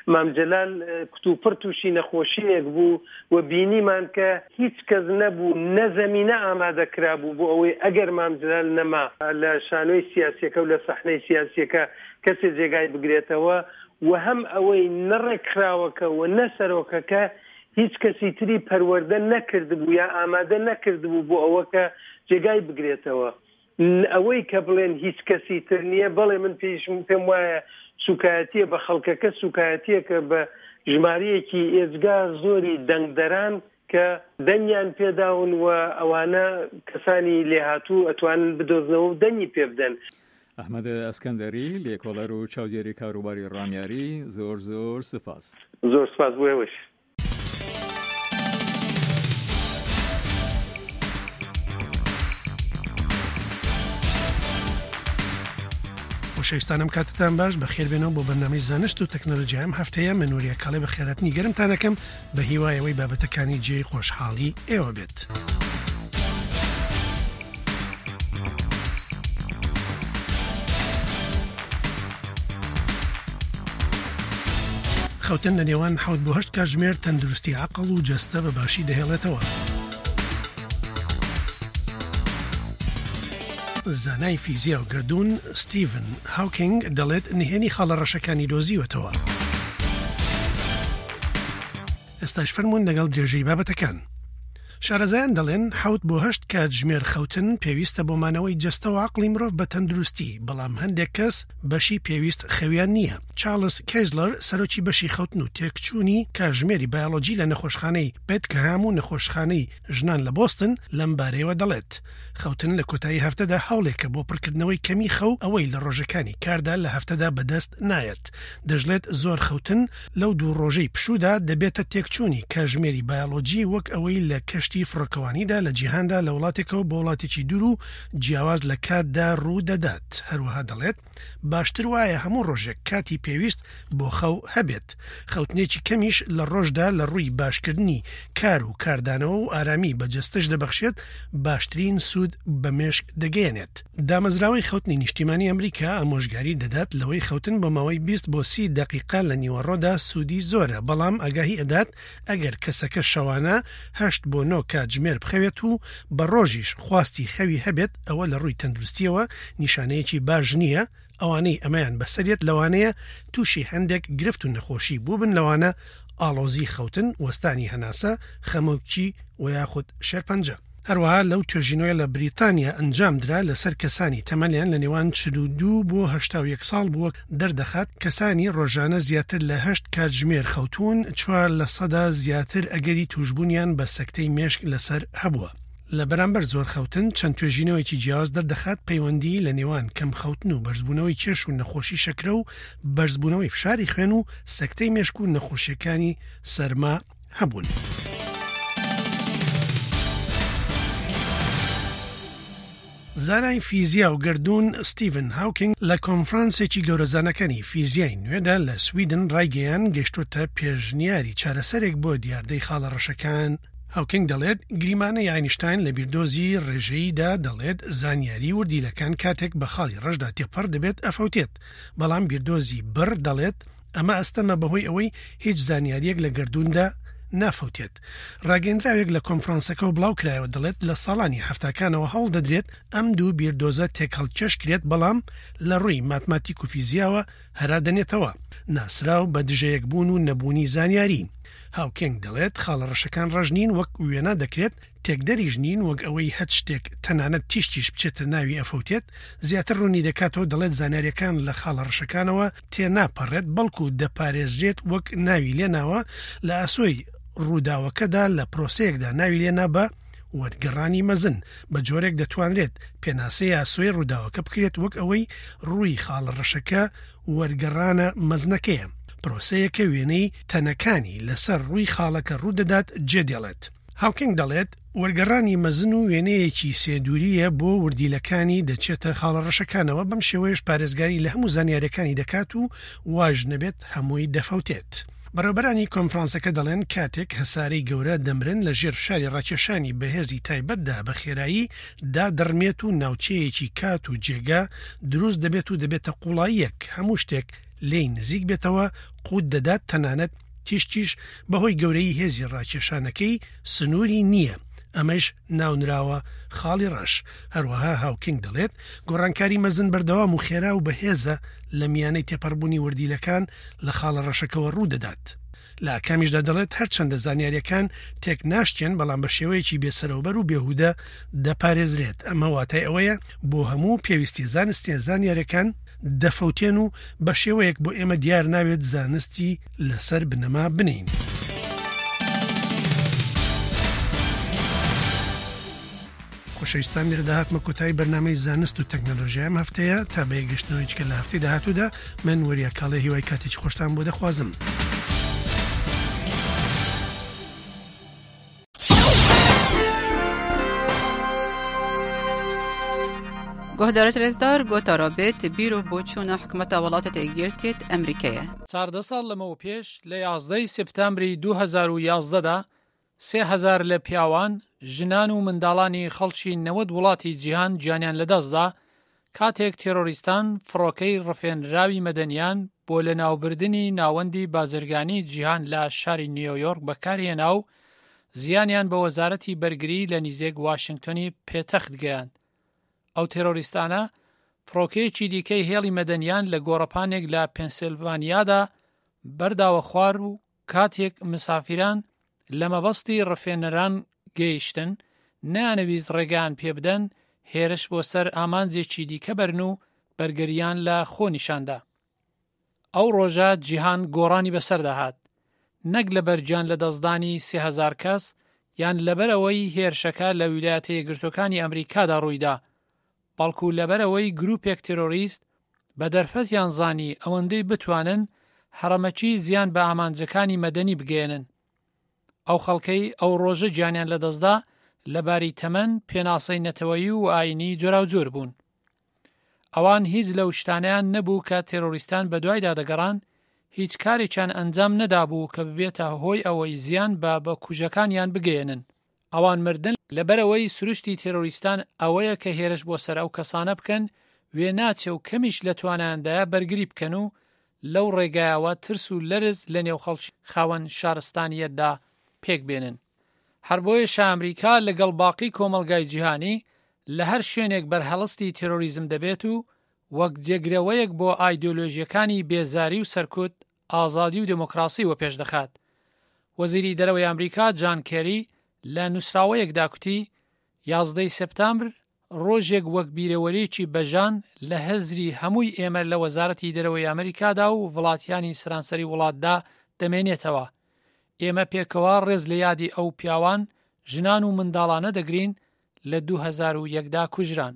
مامجلال کتوپڕ تووشی نەخۆشیەک بوو و بینیمان کە هیچ کەس نەبوو نەزەمینە ئامادەکرا بوو بۆ ئەوەی ئەگەر مامجلال نەما لە شانۆی سیاسیەکە و لە سەحنەی سیاسیەکە کەسێ جێگای بگرێتەوە و هەم ئەوەی نەڕێکراوەکە و نەسەرۆکەکە هیچ کەسی تری پەروەردە نەکرد بوو یا ئامادە نەکرد بوو بۆ ئەوە کە جێگای بگرێتەوە. ئەوەی کە بڵێن هیچ کەسی تر نییە بەڵێ من پێشم پێم وایە سوکایەتیە بە خەڵکەکە سوکایەتیە کە بە ژمارەیەکی ئێجگا زۆری دەنگدەران کە دەنگیان پێداون و ئەوانە کەسانی لێهاتوو ئەتوانن بدۆزنەوە و دەنگی پێ بدەن. ئەحمەد ئەسکەندەری لێکۆڵەر و چاودێری کاروباری ڕامیاری زۆر زۆر سپاس. زۆر سپاس بۆ ئێوەش. خۆشەویستانم کاتتان باش بەخێر بێنەوە بۆ بەرنامەی زانست و تەکنۆلۆژیام هەفتەیە من نوریە کاڵێ بە خێراتنی گەرمتانەکەم بە هیوایەوەی بابەتەکانی جێی خۆشحاڵی ئێوە بێت. خەوتن لە نێوان حەوت بۆ هەشت کاتژمێر تەندروستی عەقڵ و جەستە بە باشی دەهێڵێتەوە. زانای فیزیا و گردون ستیڤن هاوکینگ دەڵێت نهێنی خاڵە ڕەشەکانی دۆزیوەتەوە. ئێستاش فەرموون لەگەڵ درێژەی بابەتەکان. شارەزایان دەڵێن حەوت بۆ هەشت کاتژمێر خەوتن پێویستە بۆ مانەوەی جەستە و عەقڵی مرۆڤ بە تەندروستی، بەڵام هەندێک کەس بەشی پێویست خەویان نییە. چارلز کێزلەر سەرۆکی بەشی خەوتن و تێکچوونی کاتژمێری بایۆلۆجی لە نەخۆشخانەی بێتکەهام و نەخۆشخانەی ژنان لە بۆستن لەم بارەیەوە دەڵێت خەوتن لە کۆتایی هەفتەدا هەوڵێکە بۆ پڕکردنەوەی کەمی خەو ئەوەی لە ڕۆژەکانی کاردا لە هەفتەدا بەدەست نایەت. دەژڵێت زۆر خەوتن لەو دوو ڕۆژەی پشوودا دەبێتە تێکچوونی کاتژمێری بایۆلۆجی وەک ئەوەی لە کەشتی فڕۆکەوانیدا لە جیهاندا لە وڵاتێکەوە بە وڵاتێکی دوور و جیاواز لە کاتدا ڕوو دەدات. هەروەها دەڵێت باشتر وایە هەموو ڕۆژێک کاتی پێویست بۆ خەو هەبێت. خەوتنێکی کەمیش لە ڕۆژدا لە ڕووی باشکردنی کار و کاردانەوە و ئارامی بە جەستەش دەبەخشێت باشترین سوود بە مێشک دەگەێنێت. دامەزراوەی خەوتنی نیشتیمانی ئەمریکا ئامۆژگاری دەدات لەوەی خەوتن بە ماوەی بیست بۆ سی دقیقا لە نیوەڕۆدا سوودی زۆرە، بەڵام ئاگاهی ئەدات ئەگەر کەسەکە شەوانە هەشت بۆ نۆ کاتژمێر بخەوێت و بە ڕۆژیش خواستی خەوی هەبێت ئەوە لە ڕووی تەندروستیەوە نیشانەیەکی باش نییە. ئەوانەی ئەمەیان بەسەرێت لەوانەیە تووشی هەندێک گرفت و نەخۆشی بووبن، لەوانە ئاڵۆزی خەوتن، وەستانی هەناسە، خەمۆکی و یاخود شێرپەنجە. هەروەها لەو توێژینەوەی لە بریتانیا ئەنجامدرا لەسەر کەسانی تەمەنیان لە نێوان چل و دوو بۆ هەشتا و یەک ساڵ بووە دەردەخات کەسانی ڕۆژانە زیاتر لە هەشت کاتژمێر خەوتون چوار لە سەدا زیاتر ئەگەری توشبوونیان بە سەکتەی مێشک لەسەر هەبووە. لە بەرامبەر زۆر خەوتن چەند توێژینەوەیکی جیاواز دەردەخات پەیوەندی لە نێوان کەم خەوتن و بەرزبوونەوەی چێش و نەخۆشی شەکرە و بەرزبوونەوەی فشاری خوێن و سەکتەی مێشک و نەخۆشیەکانی سەرما هەبوون. زانای فیزیا و گردون ستیڤن هاوکینگ لە کۆنفرانسێکی گەورەزانەکانی فیزیای نوێدا لە سویدن ڕایگەیان گەیشتوتە پێشنیاری چارەسەرێک بۆ دیاردەی خاڵە ڕەشەکان. هاوکینگ دەڵێت گریمانەی ئاینشتاین لە بیردۆزی ڕێژەییدا دەڵێت زانیاری وردیلەکان کاتێک بە خاڵی ڕەشدا تێپەڕ دەبێت ئەفەوتێت، بەڵام بیردۆزی بڕ دەڵێت ئەمە ئەستەمە بەهۆی ئەوەی هیچ زانیاریەک لە گردووندا نافەوتێت. ڕاگەندراوێک لە کۆنفرانسەکە و بڵاو کرایەوە دەڵێت لە ساڵانی هەفتاکانەوە هەوڵ دەدرێت ئەم دوو بیردۆزە تێکەڵکێش کرێت، بەڵام لە ڕووی ماتماتیک و فیزیاوە هەرا دەنێتەوە ناسراو بە دژەیەک بوون و نەبوونی زانیاری. هاوکینگ دەڵێت خاڵە ڕەشەکان ڕژنین وەک وێنە دەکرێت تێکدەریش نین وەک ئەوەی هەت شتێک تەنانەت تیشتیش بچێتە ناوی ئەفەوتێت. زیاتر ڕوونی دەکاتەوە دەڵێت زانیاریەکان لە خاڵە ڕەشەکانەوە تێناپەڕێت، بەڵکو دەپارێزرێت وەک ناوی لێناوە لە ئاسۆی ڕووداوەکەدا لە پرۆسەیەکدا ناوی لێنا بە وەرگەڕانی مەزن. بە جۆرێک دەتوانرێت پێناسەی ئاسۆی ڕووداوەکە بکرێت وەک ئەوەی ڕووی خاڵە ڕەشەکە وەرگەڕانە مەزنەکەیە. پرۆسەیەکە وێنەی تەنەکانی لەسەر ڕووی خاڵەکە ڕوودەدات جێدێڵێت. هاوکینگ دەڵێت وەرگەڕانی مەزن و وێنەیەکی سێدووریە بۆ وردیلەکانی دەچێتە خاڵە ڕەشەکانەوە، بەم شێوەیەش پارێزگاری لە هەموو زانیاریەکانی دەکات و واژ نەبێت هەمووی دەفەوتێت. بەڕێوەبەرانی کۆنفرانسەکە دەڵێن کاتێک هەسارەی گەورە دەمرن لە ژێر فشاری ڕاکێشانی بەهێزی تایبەتدا بە خێرایی دادڕمێت و ناوچەیەکی کات و جێگا دروست دەبێت و دەبێتە قوڵاییەک هەموو شتێک لێی نزیک بێتەوە قوت دەدات تەنانەت تیشتیش بەهۆی گەورەی هێزی ڕاکێشانەکەی سنووری نییە. ئەمەش ناونراوە خاڵی ڕەش. هەروەها هاوکینگ دەڵێت گۆڕانکاری مەزن بەردەوام و خێرا و بەهێزە لە میانەی تێپەڕبوونی وردیلەکان لە خاڵە ڕەشەکەەوە ڕوو دەدات. لە کامیشدا دەڵێت هەرچەندە زانیاریەکان تێک ناشتێن بەڵام بە شێوەیەکی بێسەرەوبەر و بێهودە دەپارێزرێت. ئەمە واتای ئەوەیە بۆ هەموو پێویستی زانستی زانیاریەکان دەفەوتێن و بە شێوەیەک بۆ ئێمە دیار ناوێت زانستی لەسەر بنەما بنین. خۆشەویستان لێرە داهاتمە کۆتایی بەرنامەی زانست و تەکنۆلۆژیام هەفتەیە تا بەیەگەشتنەوەیچکە لە هەفتەی داهاتوودا من وەریا کاڵێ هیوای کاتێکی خۆشتان بۆ دەخوازم. گهدارت رزدار گوتا رابط بیرو بۆچوونە حکومەتە وڵاتە تێگرتێت ئەمریکەیە. چاردە ساڵ لەمەوە پێش لە یازدەی سپتامبری دوو هەزار و یازدەدا سێ هەزار لە پیاوان ژنان و منداڵانی خەڵکی نەوەد وڵاتی جیهان گیانیان لەدەستدا کاتێک تێرۆریستان فڕۆکەی ڕفێنراوی مەدەنیان بۆ لە ناوبردنی ناوەندی بازرگانی جیهان لە شاری نیویۆرک بەکارهێنا و زیانیان بە وەزارەتی بەرگری لە نزیک واشنگتنی پێتەخت گەیاند. ئەو تێرۆریستانە فڕۆکەیەکی دیکەی هێڵی مەدەنیان لە گۆڕەپانێک لە پێنسیلڤانیادا بەرداوە خوار و کاتێک مسافران لە مەبەستی ڕفێنەران گەیشتن نانەویست ڕێگەیان پێ بدەن هێرش بۆ سەر ئامانجێکی دیکە بەرن و بەرگریان لە خۆ نیشاندا. ئەو ڕۆژە جیهان گۆڕانی بەسەرداهات نەک لە بەرجیان لە دەستدانی سێ هەزار کەس یان لەبەرەوەی هێرشەکە لە ویلایەتە یەکگرتووەکانی ئەمریکادا ڕوویدا، بەڵکو لەبەرەوەی گروپێک تێرۆریست بە دەرفەتیان زانی ئەوەندەی بتوانن هەڕەمەچی زیان بە ئامانجەکانی مەدەنی بگێنن. ئەو خەڵکەی ئەو ڕۆژە گیانیان لەدەستدا لەباری تەمەن پێناسەی نەتەوەیی و ئاینی جۆراوجۆر بوون. ئەوان هیچ لەو شتانیان نەبوو کە تێرۆریستان بە دوایدا دەگەڕان هیچ کارێکیان ئەنجام نەدابوو کە ببێتە هۆی ئەوەی زیان بە بە کوژەکانیان بگەێنن. ئەوان مردن لەبەرەوەی سروشتی تێرۆریستان ئەوەیە کە هێرش بۆ سەر ئەو کەسانە بکەن وێ ناچێ و کەمیش لە توانایاندایە بەرگری بکەن و لەو ڕێگایەوە ترس و لەرز لە نێو خەڵکی خاوەن شارستانیەتدا پێک بێنن. هەر بۆیە ئەمریکا لەگەڵ باقی کۆمەلگای جیهانی لە هەر شوێنێک بەرهەڵستی تێرۆریزم دەبێت و وەک جێگرەوەیەک بۆ ئایدۆلۆژیەکانی بێزاری و سەرکوت ئازادی و دموکراسی وە پێش دەخات. وەزیری دەرەوەی ئەمریکا جان کێری لە نووسراوەیەکدا کوتی یازدەی سپتامبر ڕۆژێک وەک بیرەوەریەکی بەژان لە هەزری هەمووی ئێمە لە وەزارەتی دەرەوەی ئەمریکادا و وڵاتیانی سەرانسەری وڵاتدا دەمێنێتەوە. ئێمە پێکەوە ڕێز لە یادی ئەو پیاوان ژنان و منداڵانە دەگرین لە دوو هەزار و یەکدا کوژران.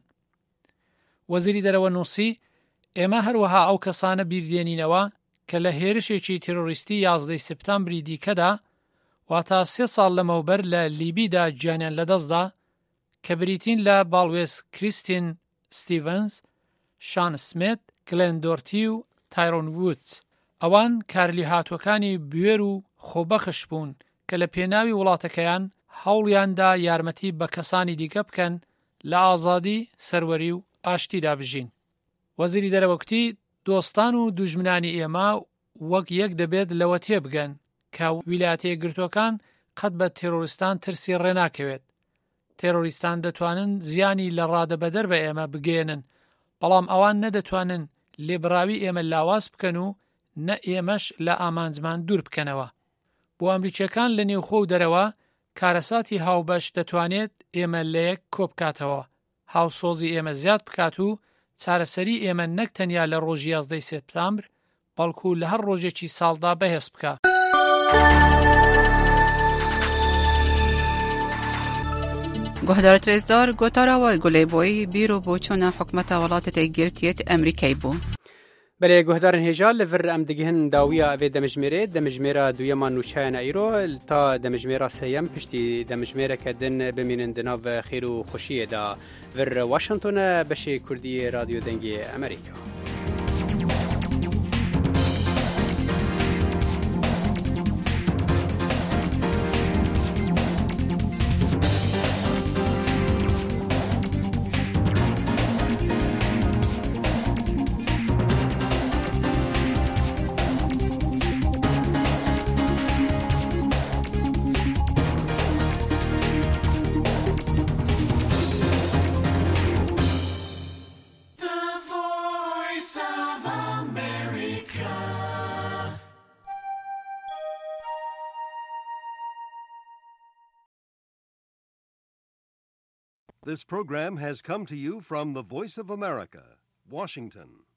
وەزیری دەرەوە نووسی ئێمە هەروەها ئەو کەسانە بیردێنینەوە کە لە هێرشێکی تێرۆریستی یازدەی سپتامبری دیکەدا واتە سێ ساڵ لەمەوبەر لە لیبیدا گیانیان لەدەستدا کە بریتین لە باڵوێز کریستین ستیڤنز، شان سمیت، گلێن دۆرتی و تایرۆن وودز. ئەوان کارلی هاتووەکانی بوێر و خۆبەخش بوون کە لە پێناوی وڵاتەکەیان هەوڵیاندا یارمەتی بە کەسانی دیکە بکەن لە ئازادی سەروەری و ئاشتیدا بژین. وەزیری دەرەوەکتی دۆستان و دوژمنانی ئێمە وەک یەک دەبێت لەوە تێبگەن کە ویلایەتە یەکگرتووەکان قەت بە تێرۆریستان ترسی ڕێناکەوێت. تێرۆریستان دەتوانن زیانی لە ڕادەبەدەر بە ئێمە بگێنن، بەڵام ئەوان نەدەتوانن لێبراوی ئێمە لاواز بکەن و نە ئێمەش لە ئامانجمان دوور بکەنەوە. بۆ ئەمریکیەکان لە نێوخۆ و دەرەوە کارەساتی هاوبەش دەتوانێت ئێمە لە یەک کۆبکاتەوە، هاوسۆزی ئێمە زیاد بکات و چارەسەری ئێمە نەک تەنیا لە ڕۆژی یازدەی سپتامبر بەڵکو لە هەر ڕۆژێکی ساڵدا بەهێز بکات. گهدارت رزدار گوتاراوە گولێبۆی بیرۆ بۆچوونە حکومەتە وڵاتە تێگرتێت ئەمریکای بوو. بەێ گوهدارن هێژال لەڤر ئەم دەگەهن داویە ئەوێ دەمەژمێرێت دەمەژمێرە دوویەمان نوچایەنە ئیرۆ تا دەمەژمێرە سەیەم پشتی دەمەژمێرەکە دن بمینن دناو خێر و خۆشیەدا ڤر واشنگتۆنە بەشی کوردی رادیۆ دەنگی ئەمریکا. ئەمریکا. This program has come to you from the Voice of America, Washington.